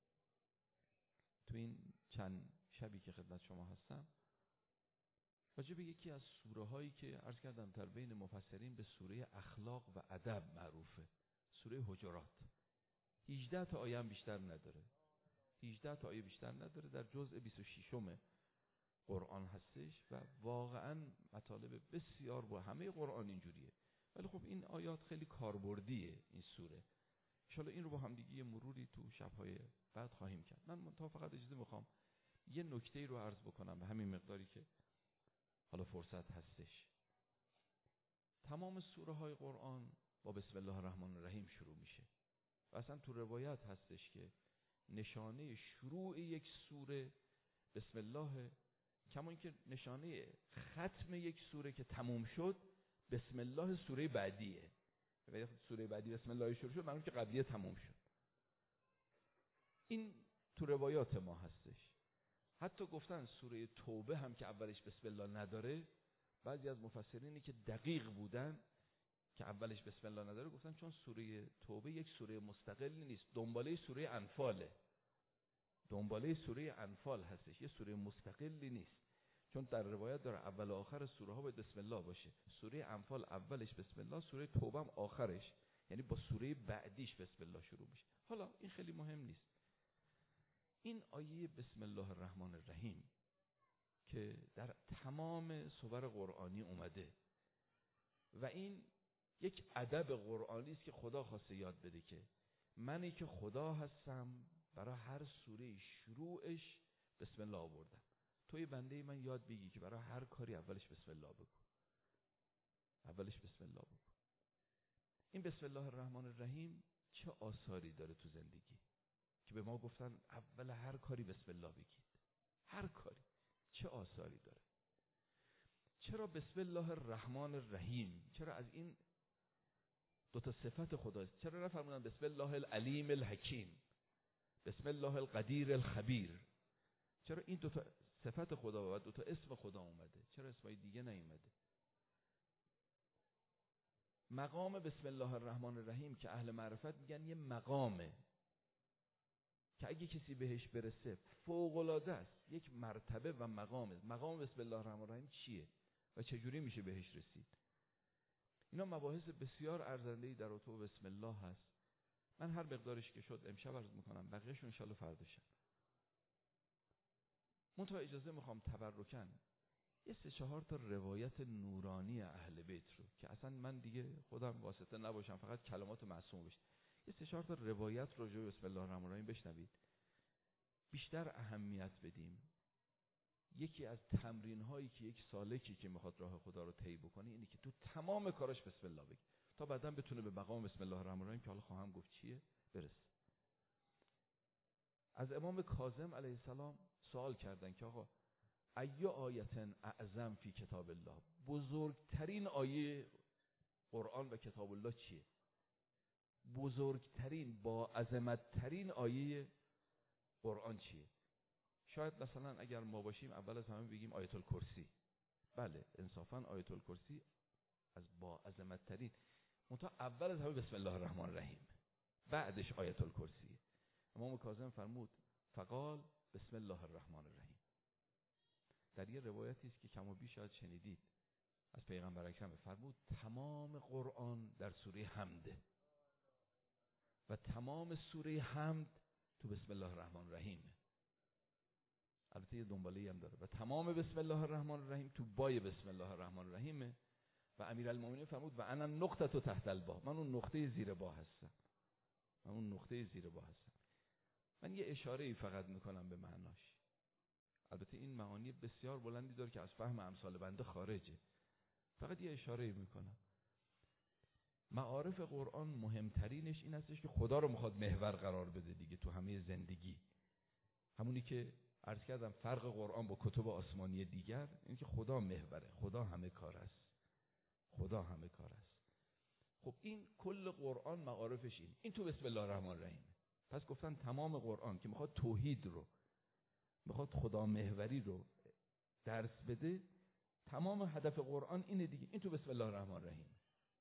تو این چند شبی که خدمت شما هستم، راجع به یکی از سوره هایی که عرض کردم در بین مفسرین به سوره اخلاق و ادب معروفه، سوره حجرات. 18 تا آیه هم بیشتر نداره، 18 تا آیه بیشتر نداره، در جزء 26م قرآن هستش و واقعا مطالب بسیار با همه قرآن اینجوریه. ولی خب این آیات خیلی کاربردیه این سوره. ان شاءالله این رو با هم دیگه یه مروری تو شب‌های بعد خواهیم کرد. من تا فقط اجازه میخوام یه نکته رو عرض بکنم به همین مقداری که حالا فرصت هستش. تمام سوره های قرآن با بسم الله الرحمن الرحیم شروع میشه و اصلا تو روایت هستش که نشانه شروع یک سوره بسم الله، کما اینکه نشانه ختم یک سوره که تموم شد بسم الله سوره بعدیه. وقتی سوره بعدی بسم الله شروع شد معنی که قبلیه تموم شد. این تو روایات ما هستش. حتی گفتن سوره توبه هم که اولش بسم الله نداره، بعضی از مفسرینی که دقیق بودن که اولش بسم الله نداره گفتن چون سوره توبه یک سوره مستقلی نیست، دنباله سوره انفاله، دنباله سوره انفال هستش، یه سوره مستقلی نیست. چون در روایت داره اول و آخر سوره ها باید بسم الله باشه. سوره انفال اولش بسم الله، سوره توبه هم آخرش، یعنی با سوره بعدیش بسم الله شروع میشه. حالا این خیلی مهم نیست. این آیه بسم الله الرحمن الرحیم که در تمام سور قرآنی اومده و این یک ادب قرآنی است که خدا خواسته یاد بده که منی که خدا هستم، برای هر سوره شروعش بسم الله آوردم. توی بنده من یاد بگی که برای هر کاری اولش بسم الله بگو، اولش بسم الله بگو. این بسم الله الرحمن الرحیم چه آثاری داره تو زندگی که به ما گفتن اول هر کاری بسم الله بگید، هر کاری چه آثاری داره. چرا بسم الله الرحمن الرحیم؟ چرا از این دو تا صفت خداست؟ چرا نفرمودن بسم الله العلیم الحکیم، بسم الله القدیر الخبیر؟ چرا این دو تا صفت خدا و دو تا اسم خدا اومده؟ چرا اسمای دیگه نیومده؟ مقام بسم الله الرحمن الرحیم که اهل معرفت میگن یه مقامه که اگه کسی بهش برسه فوق العاده است، یک مرتبه و مقامه. مقام بسم الله الرحمن الرحیم چیه و چجوری میشه بهش رسید؟ اینا مباحث بسیار ارزنده‌ای در اتو بسم الله هست. من هر مقدارش که شد امشب عرض میکنم، بقیه‌شو ان شاءالله فردا شب. منتها اجازه میخوام تبرکاً یه 3-4 تا روایت نورانی اهل بیت رو که اصلا من دیگه خودم واسطه نباشم، فقط کلمات معصوم بشه، یه 3-4 تا روایت راجع به بسم الله الرحمن الرحیم بشنوید، بیشتر اهمیت بدیم. یکی از تمرین هایی که یک سالکی که میخواد راه خدا رو طی بکنه اینه که تو تمام کاراش بسم الله بگه تا بعداً بتونه به مقام بسم الله الرحمن الرحیم که حالا خواهم گفت چیه برسه. از امام کاظم علیه السلام سوال کردن که آقا ای آیت اعظم فی کتاب الله، بزرگترین آیه قرآن و کتاب الله چیه؟ بزرگترین با عظمتترین آیه قرآن چیه؟ شاید مثلا اگر ما باشیم اول از همه بگیم آیت الکرسی. بله انصافا آیت الکرسی از با عظمتترین، منتها اول از همه بسم الله الرحمن الرحیم، بعدش آیت الکرسی. امام کاظم فرمود فقال بسم الله الرحمن الرحیم. در یه روایتی است که کم و بیش شاید شنیدید از پیغمبر اکرم، فرمود تمام قرآن در سوره حمده و تمام سوره حمد تو بسم الله الرحمن الرحیم. البته یه دنباله‌ای هم داره و تمام بسم الله الرحمن الرحیم تو بای بسم الله الرحمن الرحیم. و امیرالمومنین فرمود و انا نقطه تحت البا، من اون نقطه زیر با هستم، من اون نقطه زیر با هستم. من یه اشاره‌ای فقط میکنم به معناش، البته این معانی بسیار بلندی داره که از فهم امثال بنده خارجه، فقط یه اشاره‌ای میکنم. معارف قرآن مهمترینش این هستش که خدا رو میخواد محور قرار بده دیگه تو همه زندگی. همونی که عرض کردم فرق قرآن با کتب آسمانی دیگر این که خدا محوره، خدا همه کار است، خدا همه کار است. خب این کل قرآن معارفش این تو بسم الله الرحمن الرحیم. پس گفتن تمام قرآن که میخواد توحید رو، میخواد خدا محوری رو درس بده، تمام هدف قرآن اینه دیگه، این تو بسم الله الرحمن الرحیم.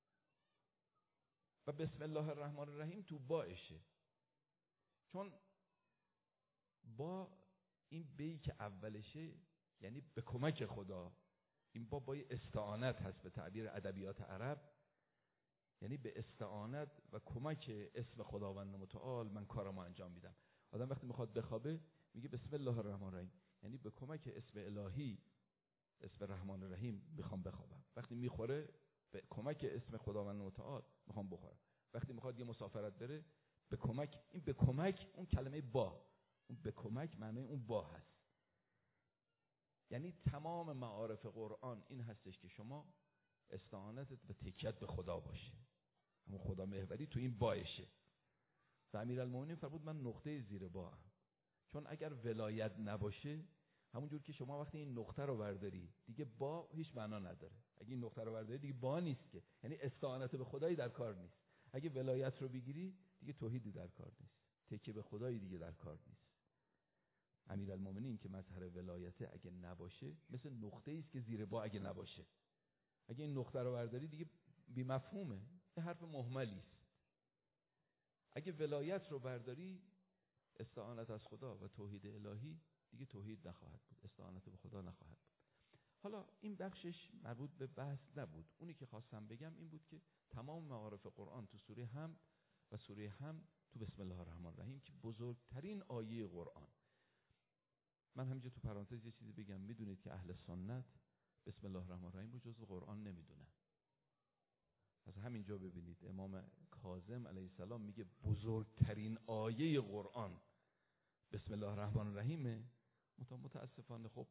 و بسم الله الرحمن الرحیم تو باشه، چون با این بی که اولشه یعنی به کمک خدا، این بای استعانت هست به تعبیر ادبیات عرب، یعنی به استعانت و کمک اسم خداوند متعال من کارمو انجام میدم. آدم وقتی میخواد بخوابه میگه بسم الله الرحمن الرحیم، یعنی به کمک اسم الهی، اسم رحمان الرحیم میخوام بخوابم. وقتی میخوره به کمک اسم خداوند متعال میخوام بخورم. وقتی میخواد یه مسافرت بره به کمک، این به کمک اون کلمه با، اون به کمک معنی اون با هست. یعنی تمام معارف قرآن این هستش که شما استعانتت و تکیت به خدا باشه، همون خدا محوری تو این باشه. و امیرالمومنین فرمود من نقطه زیر با هم. چون اگر ولایت نباشه، همونجور که شما وقتی این نقطه رو برداری دیگه با هیچ معنا نداره. اگه این نقطه رو برداری دیگه با نیست که، یعنی استعانت به خدایی در کار نیست. اگه ولایت رو بگیری دیگه توحیدی در کار نیست، تکیه به خدایی دیگه در کار نیست. امیرالمومنین که مظهر ولایته اگه نباشه مثل نقطه‌ای است که زیر با اگه نباشه. اگه این نقطه رو برداری دیگه بی مفهومه، یه حرف مهملی است. اگه ولایت رو برداری، استعانت از خدا و توحید الهی، دیگه توحید نخواهد بود، استعانت به خدا نخواهد بود. حالا این بخشش مربوط به بحث نبود. اونی که خواستم بگم این بود که تمام معارف قرآن تو سوره حمد و سوره حمد تو بسم الله الرحمن الرحیم که بزرگترین آیه قرآن. من همینجا تو پرانتز یه چیزی بگم، میدونید که اهل سنت بسم الله الرحمن الرحیم رو جزو قرآن نمیدونن. از همینجا ببینید امام کاظم علیه السلام میگه بزرگترین آیه قرآن بسم الله الرحمن الرحیم. متاسفانه خب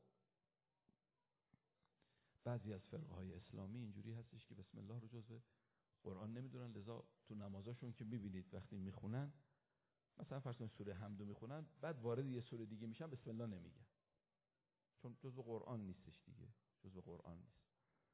بعضی از فرقه های اسلامی اینجوری هستش که بسم الله رو جزو قرآن نمیدونن، لذا تو نمازاشون که میبینید وقتی میخونن مثلا فرض کنید سوره حمد رو میخونن، بعد وارد یه سوره دیگه میشن بسم الله نمیگن، چون جزو قرآن نیستش دیگه، جزو قرآن نیست.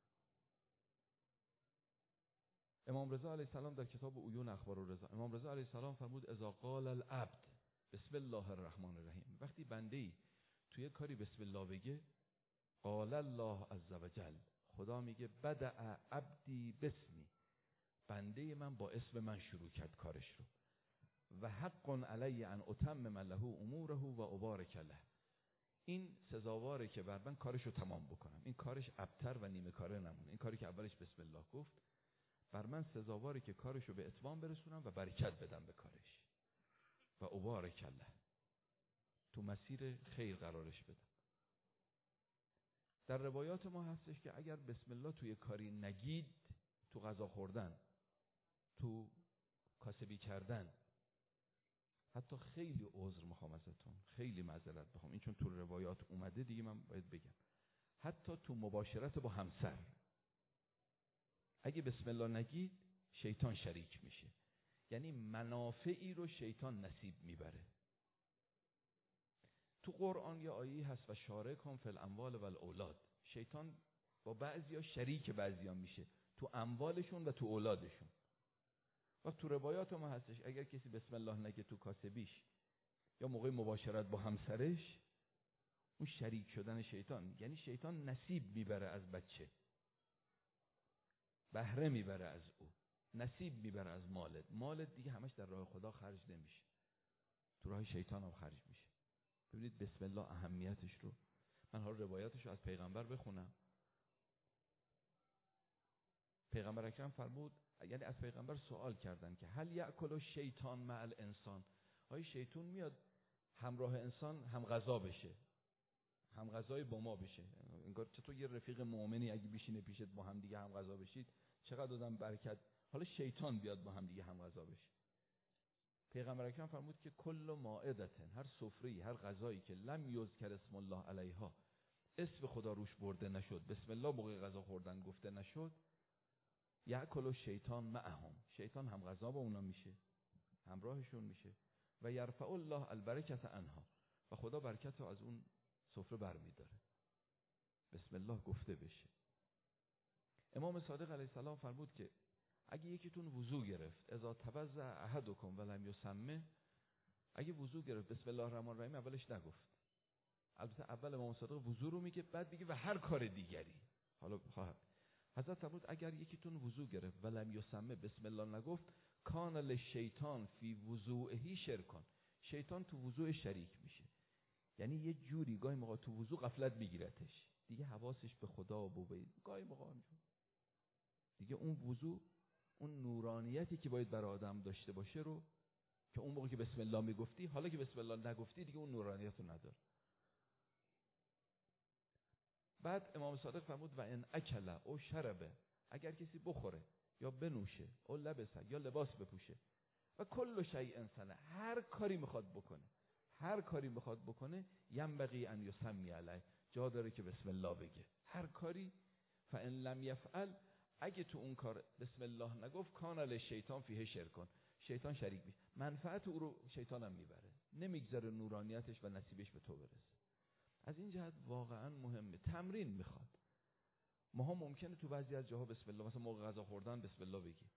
امام رضا علیه السلام در کتاب عیون اخبار الرضا، امام رضا علیه السلام فرمود اذا قال العبد بسم الله الرحمن الرحیم، وقتی بنده‌ای توی کاری بسم الله بگه، قال الله عز وجل، خدا میگه بدأ عبدی بسمی، بنده من با اسم من شروع کرد کارش رو، و حق علی ان اتمم له اموره و ابارک له، این سزاواره که بر من کارش رو تمام بکنم. این کارش ابتر و نیمه کاره نمونه. این کاری که اولش بسم الله گفت، بر من سزاواری که کارشو به اتمام برسونم و برکت بدم به کارش و ابارک الله، تو مسیر خیر قرارش بدم. در روایات ما هستش که اگر بسم الله توی کاری نگید، تو غذا خوردن، تو کاسبی کردن، حتی خیلی عذر میخوام ازتون، خیلی معذرت بخوام، این چون تو روایات اومده دیگه من باید بگم، حتی تو مباشرت با همسر اگه بسم الله نگید شیطان شریک میشه، یعنی منافعی رو شیطان نصیب میبره. تو قرآن یه آیه‌ای هست و شارکهم فی الاموال و الاولاد، شیطان با بعضیا شریک بعضیا میشه تو اموالشون و تو اولادشون. و تو روایات ما هستش اگر کسی بسم الله نگه تو کاسبیش یا موقع مباشرت با همسرش، اون شریک شدن شیطان، یعنی شیطان نصیب میبره از بچه، بهره میبره از او، نصیب میبره از مالت دیگه همش در راه خدا خرج نمیشه، تو راه شیطان هم خرج میشه. ببینید بسم الله اهمیتش رو، من حالا روایاتش رو از پیغمبر بخونم. پیغمبر اکرم فرمود، یعنی از پیغمبر سوال کردن که هل یأکل الشیطان مع الانسان، آیا شیطان میاد همراه انسان هم غذا بشه، هم غذای با ما بشه؟ انگار چطور یه رفیق مؤمنی اگه بشینه پیشت با هم دیگه هم غذا بشید چقدر آدم برکت، حالا شیطان بیاد با هم دیگه هم غذا بشه. پیغمبر اکرم فرمود که کل مائدة، هر سفره‌ای، هر غذایی که لم یذکر اسم الله علیها، اسم خدا روش برده نشد، بسم الله موقع غذا خوردن گفته نشد، یأکل الشیطان معهم، شیطان هم غذا با اونا میشه، همراهشون میشه، و یرفع الله البرکت عنها، و خدا برکت رو از اون سفره برمیداره. بسم الله گفته بشه. امام صادق علیه السلام فرمود که اگه یکیتون وضو گرفت، اذا توضأ احدکم ولم یسمه، اگه وضو گرفت بسم الله الرحمن الرحیم اولش نگفت، البته اول امام صادق وضو رو میگه بعد میگه و هر کار دیگری. حالا حضرت فرمود اگر یکیتون وضو گرفت ولم یسمه، بسم الله نگفت، کان للشیطان فی وضوئه شرکان، شیطان تو وضوء شریک میشه، یعنی یه جوری گاهی موقع تو وضو غفلت میگیرتش دیگه، حواسش به خدا و بوبه، گاهی موقع دیگه اون وضو، اون نورانیتی که باید برای آدم داشته باشه رو که اون موقع که بسم الله میگفتی، حالا که بسم الله نگفتی دیگه اون نورانیت رو نداره. بعد امام صادق فرمود و ان اکل او شربه، اگر کسی بخوره یا بنوشه او لبسه یا لباس بپوشه، و کل شیء صنع، هر کاری میخواد بکنه، هر کاری میخواد بکنه، ینبغی ان یسمی علیه، جا داره که بسم الله بگه، هر کاری. فان لم یفعل، اگه تو اون کار بسم الله نگفت، کان للشیطان فیه شرکون، شیطان شریک میشه، منفعت او رو شیطان هم میبره، نمیگذاره نورانیتش و نصیبش به تو برسه. از این جهت واقعا مهمه، تمرین میخواد. ماها ممکنه تو بعضی از جاها بسم الله، مثلا موقع غذا خوردن بسم الله بگیم،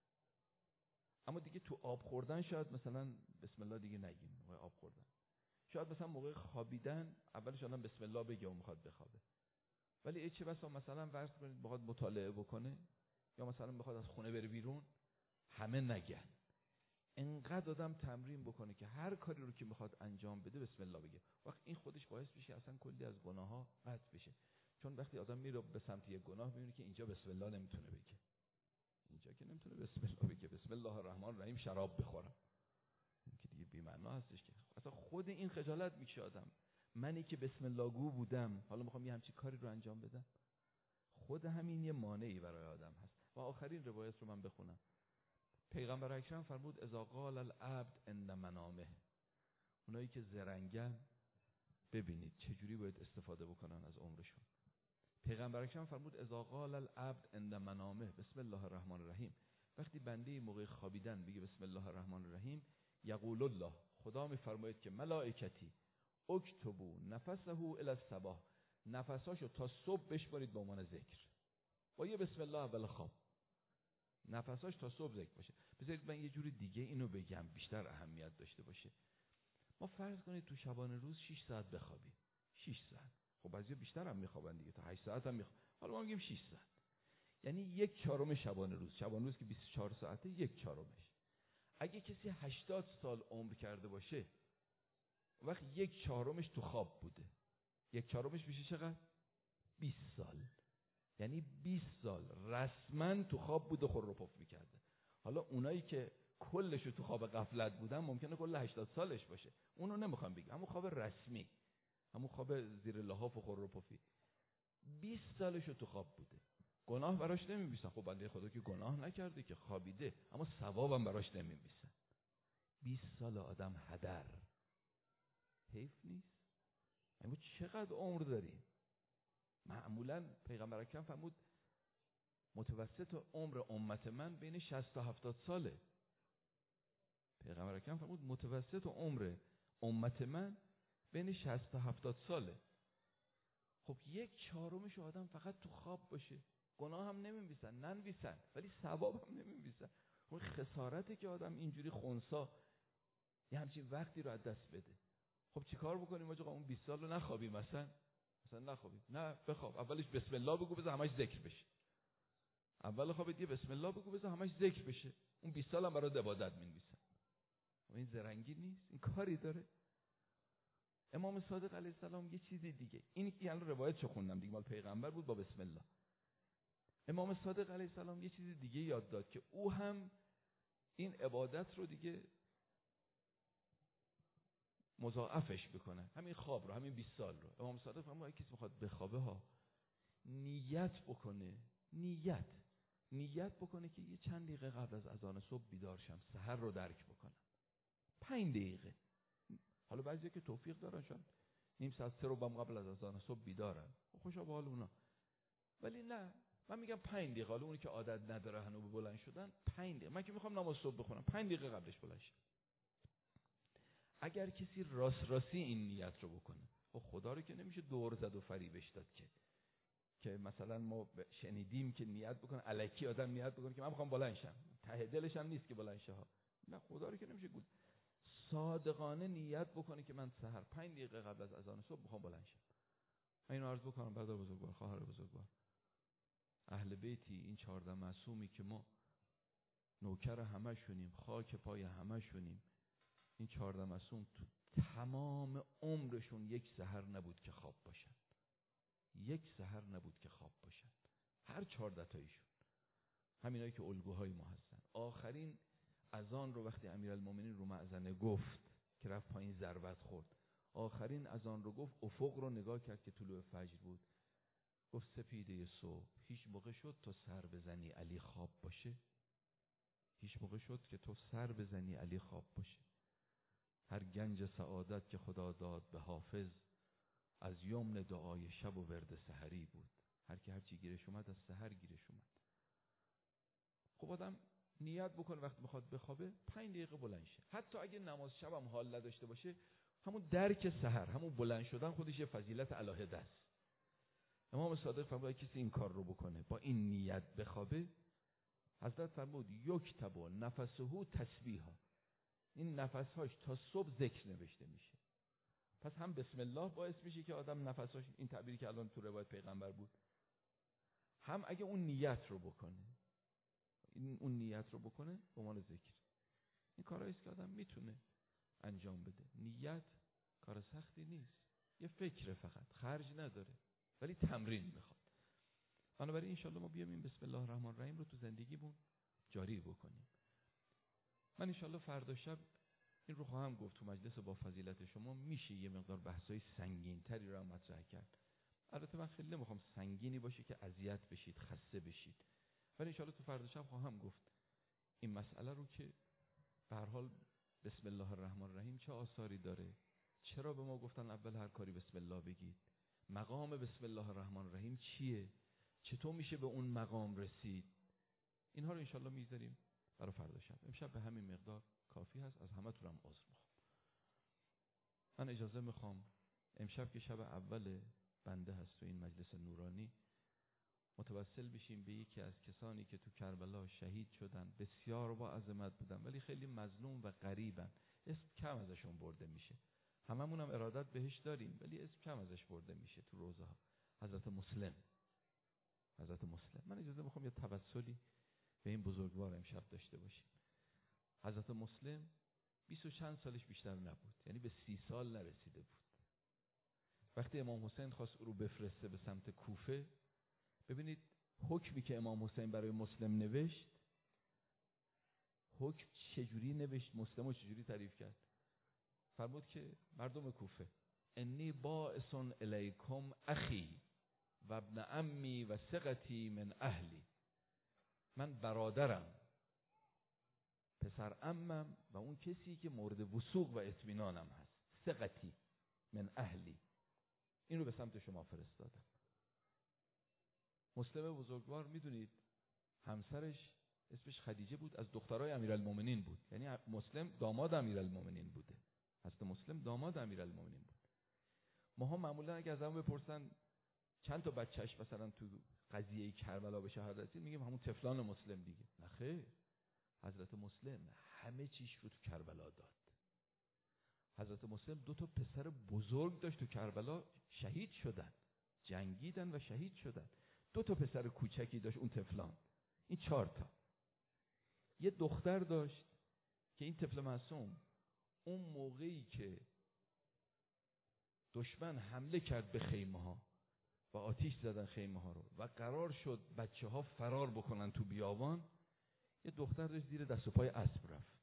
اما دیگه تو آب خوردن شاید مثلا بسم الله دیگه نگیم موقع آب خوردن، شاید مثلا موقع خوابیدن اولش آدم بسم الله بگه و میخواد بخوابه، ولی چه بسا مثلا فرض کنید بخواد مطالعه بکنه یا مثلا بخواد از خونه بره بیرون، همه نگن، انقدر آدم تمرین بکنه که هر کاری رو که میخواد انجام بده بسم الله بگه، وقت این خودش باعث میشه اصلا کلی از گناه‌ها قطع بشه. چون وقتی آدم میره به سمت یک گناه میبینه که اینجا بسم الله نمیتونه بگه، اینجا که نمیتونه بسم الله بگه، بسم الله الرحمن الرحیم شراب بخورم، این که دیگه بی معنا هستش که اصلا خود این خجالت میکشه آدم، منی که بسم الله گو بودم حالا میخوام یه همچین کاری رو انجام بدم، خود همین یه مانعی برای آدم هست. و آخرین روایت رو من بخونم. پیغمبر اکرم فرمود اذا قال العبد عند منامه، اونایی که زرنگن ببینید چجوری باید استفاده بکنن از عمرشون. پیغمبر اکرم فرمود اذا قال العبد عند منامه بسم الله الرحمن الرحیم، وقتی بنده موقع خوابیدن بگه بسم الله الرحمن الرحیم، یقول الله، خدا میفرماید که ملائکتی اکتبوا نفسه الی الصباح، نفساشو تا صبح بشمارید به عنوان ذکر، با یه بسم الله اول خواب نفساش تا صبح ذکر باشه. بذارید من یه جوری دیگه اینو بگم بیشتر اهمیت داشته باشه. ما فرض کنید تو شبانه روز 6 ساعت بخوابیم، 6 ساعت، خب بعضیا بیشتر هم میخوابن دیگه، تا 8 ساعت هم میخوابن، حالا ما میگیم 6 ساعت، یعنی 1/4 شبانه روز، شبانه روز که 24 ساعته 1/4. اگه کسی 80 سال عمر کرده باشه، وقت 1/4 تو خواب بوده، 1/4 میشه چقدر؟ 20 سال. یعنی 20 سال رسما تو خواب بود و خور و پف میکرده. حالا اونایی که کلشو تو خواب غفلت بودن ممکنه کل 80 سالش باشه، اونو نمیخوام بگم، همون خواب رسمی، همون خواب زیر لحاف و خور و پفی 20 سالشو تو خواب بوده. گناه براش نمی‌نویسن. خب بنده خدا که گناه نکرده که خوابیده، اما ثوابم براش نمی‌نویسن. 20 سال آدم هدر، حیف نیست؟ ما چقدر عمر داریم؟ معمولا پیغمبر اکرم فرمود متوسط عمر امت من بین 60 تا 70 ساله. پیغمبر اکرم فرمود متوسط عمر امت من بین 60 تا 70 ساله. خب 1/4 آدم فقط تو خواب باشه، گناه هم ننویسن ولی ثواب هم نمی‌نویسن. اون خسارته که آدم اینجوری خنثی یه همچین وقتی رو از دست بده. خب چیکار بکنیم آقا؟ اون 20 سال رو نخوابیم مثلا نخوابیم، نه بخواب. اولش بسم الله بگو بذار همش ذکر بشه. اول خوابت یه بسم الله بگو بذار همش ذکر بشه. اون 20 سال هم برای عبادت می‌نویسن. این زرنگی نیست؟ این کاری داره؟ امام صادق علیه السلام یه چیزی دیگه، این الان روایتشو خوندم دیگه، مال پیغمبر بود با بسم الله. امام صادق علیه السلام یه چیزی دیگه یاد داد که او هم این عبادت رو دیگه مضاعفش بکنه، همین خواب رو، همین 20 سال رو. امام صادق فرمود اگه کسی میخواد بخوابه ها نیت بکنه، نیت بکنه که یه چند دقیقه قبل از اذان صبح بیدار شم، سحر رو درک بکنم. 5 دقیقه. حالا بعضیا که توفیق دارن شان نیم ساعت 3 قبل از اذان صبح بیدارن، خوشا به حال اونا. ولی نه، من میگم 5 دقیقه. حالا اونی که عادت نداره هنوز به بلند شدن 5 دقیقه. من که میخوام نماز صبح بخونم 5 دقیقه قبلش بلند شم. اگر کسی راستی این نیت رو بکنه، خب خدا رو که نمیشه دور زد و فریبش داد که مثلا ما شنیدیم که نیت بکنه الکی آدم نیت بکنه که من میخوام بلند شم، ته دلش هم نیست که بلند شه ها. نه، خدا رو که نمیشه گفت. صادقانه نیت بکنه که من سحر 5 دقیقه قبل از اذان صبح میخوام بلند شم. من اینو عرض بکنم برادر بزرگوار، خواهر بزرگوار، اهل بیتی، این 14 معصومی که ما نوکر همه شونیم، خاک پای همه شونیم، این 14 معصوم تو تمام عمرشون یک سحر نبود که خواب باشن. یک سحر نبود که خواب باشن. هر 14 تاییشون. همینایی که الگوهای ما هستن. آخرین اذان رو وقتی امیرالمومنین رو مأذنه گفت که رفت پایین ضربت خورد، آخرین اذان رو گفت، افق رو نگاه کرد که طلوع فجر بود، گفت سپیده صبح، هیچ موقع شد تو سر بزنی علی خواب باشه؟ هیچ موقع شد که تو سر بزنی علی خواب باشه؟ هر گنج سعادت که خدا داد به حافظ، از یمن دعای شب و ورد سحری بود. هر کی هر چی گیرش اومد از سحر گیرش اومد. خب آدم نیت بکنه وقتی میخواد بخوابه 5 دقیقه بلند شه. حتی اگه نماز شب هم حال نداشته باشه، همون درک سحر، همون بلند شدن خودش یه فضیلت علاهه است. امام صادق فرمود کسی این کار رو بکنه، با این نیت بخوابه، حضرت فرمود یکتب نفسه تسبیحا، این نفسهاش تا صبح ذکر نوشته میشه. پس هم بسم الله باعث میشه که آدم نفسهاش، این تعبیری که الان تو روایت پیغمبر بود، هم اگه اون نیت رو بکنه، اون نیت رو بکنه به عنوان ذکر. این کارهایی است که آدم میتونه انجام بده. نیت کار سختی نیست، یه فکر فقط، خرج نداره ولی تمرین میخواد. بنابراین انشالله ما بیام این بسم الله الرحمن الرحیم رو تو زندگیمون جاری بکنیم. من انشالله فردا شب این رو خواهم گفت تو مجلس با فضیلت شما، میشه یه مقدار بحثای سنگین تری رو هم مطرح کرد. البته من خیلی نمیخوام سنگینی باشه که اذیت بشید، خسته بشید، ولی انشالله تو فردا شب خواهم گفت این مسئله رو که به هر حال بسم الله الرحمن الرحیم چه آثاری داره، چرا به ما گفتن اول هر کاری بسم الله بگید، مقام بسم الله الرحمن الرحیم چیه، چطور میشه به اون مقام رسید. اینها رو انشالله میذاریم برای فردا شب. امشب به همین مقدار کافی هست. از همه تونم عذر میخوام. من اجازه میخوام امشب که شب اول بنده هست تو این مجلس نورانی، متوسل بشیم به یکی از کسانی که تو کربلا شهید شدن، بسیار با عظمت بودن ولی خیلی مظلوم و غریبن، اسم کم ازشون برده میشه. هممون هم ارادت بهش داریم ولی اسم کم ازش برده میشه تو روزه ها. حضرت مسلم. من اجازه میخوام یه توسلی به این بزرگوار امشب داشته باشیم. حضرت مسلم 20 و چند سالش بیشتر نبود، یعنی به 30 سال نرسیده بود. وقتی امام حسین خواست او رو بفرسته به سمت کوفه، ببینید حکمی که امام حسین برای مسلم نوشت، حکم چجوری نوشت، مسلم رو چجوری تعریف کرد. فرمود که مردم کوفه، انی باعث الیکم اخی و ابن عمی و ثقتی من اهلی، من برادرم، پسر عمم و اون کسی که مورد وثوق و اطمینانم هست، ثقتی من اهلی، این رو به سمت شما فرستادم. مسلم بزرگوار میدونید همسرش اسمش خدیجه بود، از دخترای امیرالمومنین بود، یعنی مسلم داماد امیرالمومنین بوده، حضرت مسلم داماد امیرالمومنین بود. ماها معمولا اگه از همون بپرسن چند تا بچهش مثلا تو قضیه کربلا به شهادت رسید، میگیم همون طفلان مسلم دیگه. نه خیر، حضرت مسلم همه چیش رو تو کربلا داد. حضرت مسلم 2 تا پسر بزرگ داشت تو کربلا، شهید شدن، جنگیدن و شهید شدن. 2 تا پسر کوچکی داشت اون طفلان، این 4 تا. یه دختر داشت که این طفل معصوم اون موقعی که دشمن حمله کرد به خیمه ها و آتیش زدن خیمه ها رو و قرار شد بچه ها فرار بکنن تو بیابان، یه دختر داشت زیر دست و پای اسب رفت.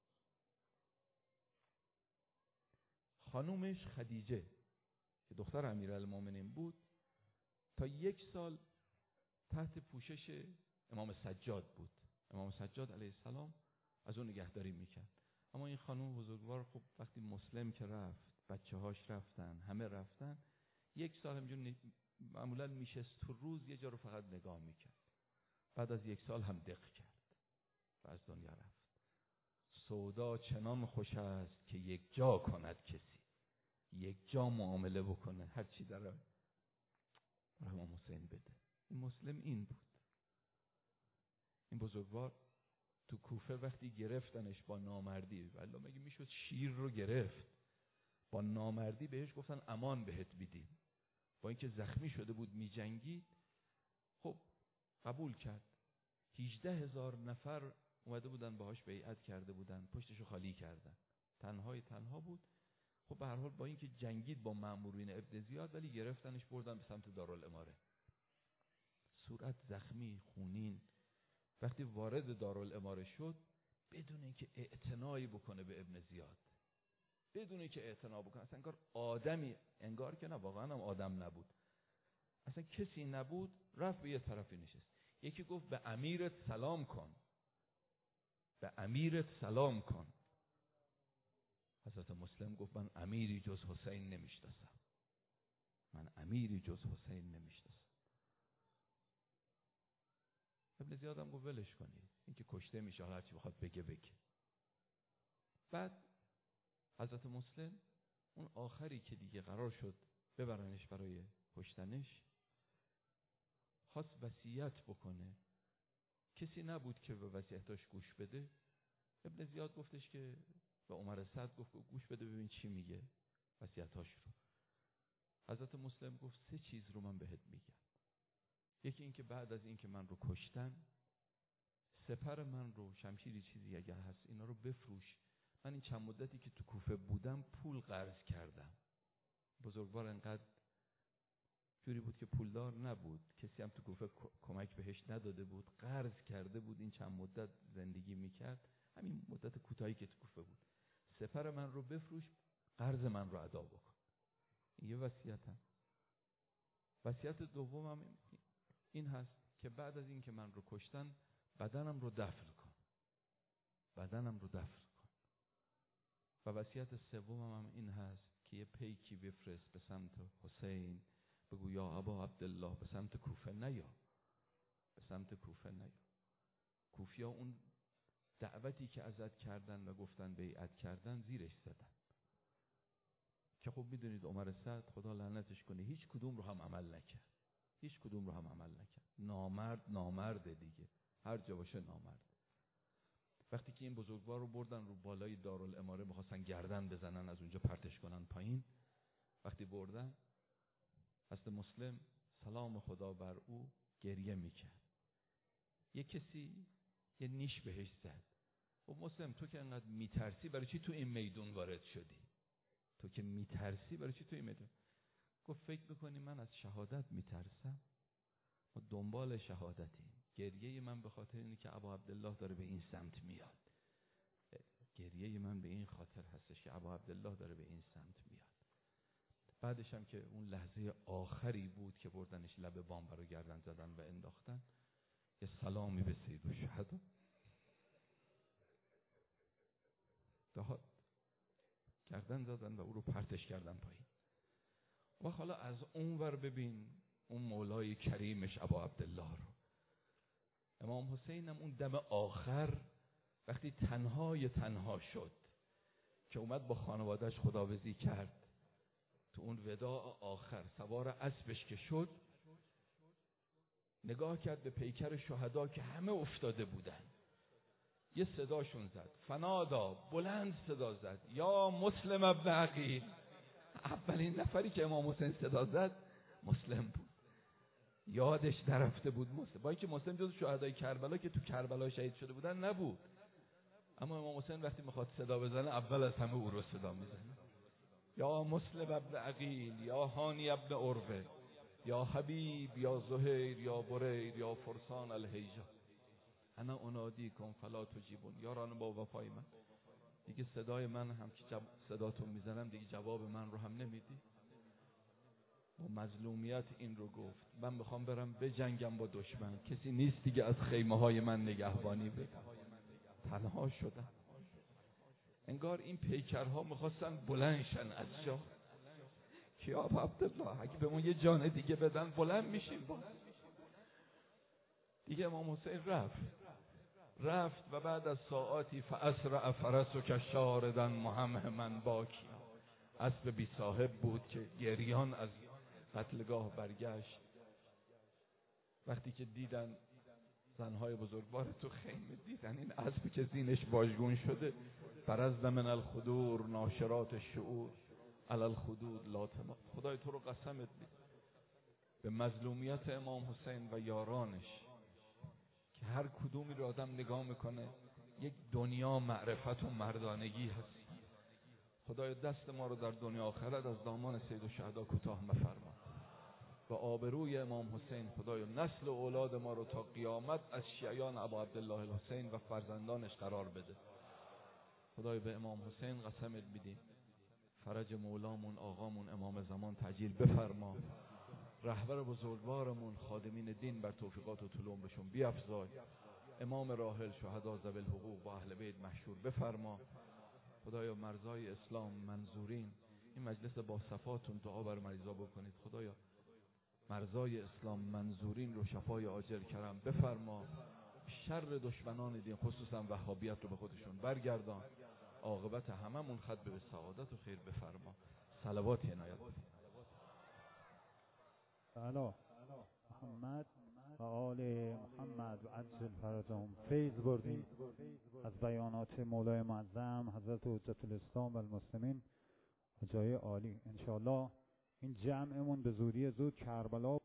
خانومش خدیجه که دختر امیرالمومنین بود تا 1 سال تحت پوشش امام سجاد بود. امام سجاد علیه السلام از اون نگهداری میکرد. اما این خانوم بزرگوار خب وقتی مسلم که رفت، بچه هاش رفتن، همه رفتن، 1 سال همینجور معمولا میشست تو روز یه جا رو فقط نگاه میکرد. بعد از 1 سال هم دق کرد و از دنیا رفت. سودا چنان خوش است که یک جا کند کسی، یک جا معامله بکنه، هر چی داره امام حسین بده. این مسلم این بود. این بزرگوار تو کوفه وقتی گرفتنش با نامردی، والله مگه میشد شیر رو گرفت، با نامردی بهش گفتن امان بهت میدیم، با اینکه زخمی شده بود میجنگید، خب قبول کرد. 18,000 نفر اومده بودن باهاش بیعت کرده بودن، پشتشو خالی کردن، تنها بود. خب به هر حال با اینکه جنگید با مأمورین ابن زیاد، ولی گرفتنش بردن به سمت دارالاماره، صورت زخمی خونین. وقتی وارد دارالاماره شد، بدون اینکه اعتنایی بکنه به ابن زیاد، بدون اینکه اعتنا بکنه، اصلا انگار آدمی، انگار که نه واقعا هم آدم نبود، اصلا کسی نبود، رفت به یه طرفی نشست. یکی گفت به امیرت سلام کن، به امیرت سلام کن. حضرت مسلم گفت من امیری جز حسین نمیشناسم، من امیری جز حسین نمیشناسم. ابن زیاد هم گفت ولش کنید، این که کشته میشه، هر چی بخواد بگه. بعد حضرت مسلم اون آخری که دیگه قرار شد ببرنش برای کشتنش، خواست وصیت بکنه، کسی نبود که به وصیتاش گوش بده. ابن زیاد گفتش که به عمر سعد گفت گوش بده ببین چی میگه وصیتاش رو. حضرت مسلم گفت 3 چیز رو من بهت میگم. یکی این که بعد از این که من رو کشتن، سپر من رو، شمشیری چیزی اگر هست اینا رو بفروش. من این چند مدتی که تو کوفه بودم پول قرض کردم. بزرگوار انقدر جوری بود که پولدار نبود، کسی هم تو کوفه کمک بهش نداده بود، قرض کرده بود، این چند مدت زندگی میکرد، همین مدت کوتاهی که تو کوفه بود. سپر من رو بفروش، قرض من رو ادا بکن. این یه وصیتم. وصیت دومم این هست که بعد از این که من رو کشتن، بدنم رو دفن کن، بدنم رو دفن کن. و وصیت سومم هم این هست که یه پیکی بفرست به سمت حسین، بگو یا ابا عبدالله به سمت کوفه نیا، به سمت کوفه نیا. کوفیا اون دعوتی که ازت کردن و گفتن بیعت کردن زیرش زدن، که خب میدونید عمر سعد خدا لعنتش کنه هیچ کدوم رو هم عمل نکرد، هیچ کدوم رو هم عمل نکرد. نامرد دیگه، هر جا باشه نامرد. وقتی که این بزرگوار رو بردن رو بالای دارالاماره، می‌خواستن گردن بزنن از اونجا پرتش کنن پایین، وقتی بردن، حضرت مسلم سلام خدا بر او گریه میکرد. یه کسی یه نیش بهش زد، خب مسلم تو که انقدر میترسی برای چی تو این میدون وارد شدی؟ تو که میترسی برای چی تو این میدون؟ گفت فکر میکنی من از شهادت میترسم؟ ما دنبال شهادتیم. گریه من به خاطر اینه که ابا عبدالله داره به این سمت میاد. گریه من به این خاطر هستش که ابا عبدالله داره به این سمت میاد. بعدش هم که اون لحظه آخری بود که بردنش لب بام رو گردن زدن و انداختن، یه سلامی به سید الشهدا داد، گردن زدن و او رو پرتش کردن پایین. و حالا از اون ور ببین اون مولای کریمش ابا عبدالله رو. امام حسین هم اون دم آخر وقتی تنها شد که اومد با خانوادهش خداحافظی کرد، تو اون وداع آخر سوار اسبش که شد، نگاه کرد به پیکر شهدا که همه افتاده بودن. یه صداشون زد، فنادا، بلند صدا زد، یا مسلم ابن عقیل. اولین نفری که امام حسین صدا زد مسلم بود. یادش نرفته بود مسلم، با اینکه مسلم جز شهدای کربلا که تو کربلا شهید شده بودن نبود، اما امام حسین وقتی میخواد صدا بزنه اول از همه او رو صدا میزنه. یا مسلم ابن عقیل، یا هانی ابن عروه، یا حبیب، یا زهیر، یا بریر، یا فرسان الهیجا، انا انادیکم فلا تجیبون. یاران با وفای من، دیگه صدای من هم که صداتون میزنم دیگه جواب من رو هم نمیدی. با مظلومیت این رو گفت، من میخوام برم بجنگم با دشمن، کسی نیست دیگه از خیمه های من نگهبانی بده. تنها شدم. انگار این پیکرها میخواستن بلندشن از جا که ابا عبدالله اگه به ما یه جان دیگه بدن بلند میشیم باز. دیگه امام حسین رفت و بعد از ساعاتی فاسرع فرسک شاردا مهمهما باکی. اسب بی صاحب بود که گریان از قتلگاه برگشت. وقتی که دیدن زنهای بزرگوار تو خیمه، دیدن این اسب که زینش واژگون شده، فرزد من الخدور ناشرات الشعور علی الخدود لا تمام. خدای تو رو قسمت میدم به مظلومیت امام حسین و یارانش که هر کدومی رو آدم نگاه میکنه یک دنیا معرفت و مردانگی هست. خدای دست ما رو در دنیا آخرت از دامان سید الشهدا کوتاه مفرما. به آبروی امام حسین خدای نسل و اولاد ما رو تا قیامت از شیعیان ابا عبدالله الحسین و فرزندانش قرار بده. خدای به امام حسین قسمت میدیم، فرج مولامون آقامون امام زمان تعجیل بفرما. رهبر بزرگوارمون خادمین دین بر توفیقات و طول عمرشون بیفزای. امام راحل شهدا ذوی الحقوق با اهل بیت محشور بفرما. خدایا مرزای اسلام منظورین، این مجلس با صفاتون دعا بر مریضا بکنید. خدایا مرزای اسلام منظورین رو شفای عاجل کرم بفرما. شر دشمنان دین خصوصا وهابیت رو به خودشون برگردان. عاقبت هممون ختم به سعادت و خیر بفرما. صلوات عنایت بفرما. علی محمد و آل محمد و عجل فرجهم. فیض بردیم از بیانات مولای معظم حضرت حجت الاسلام و المسلمین. جای عالی. انشاءالله این جمعمون به زودی زود کربلا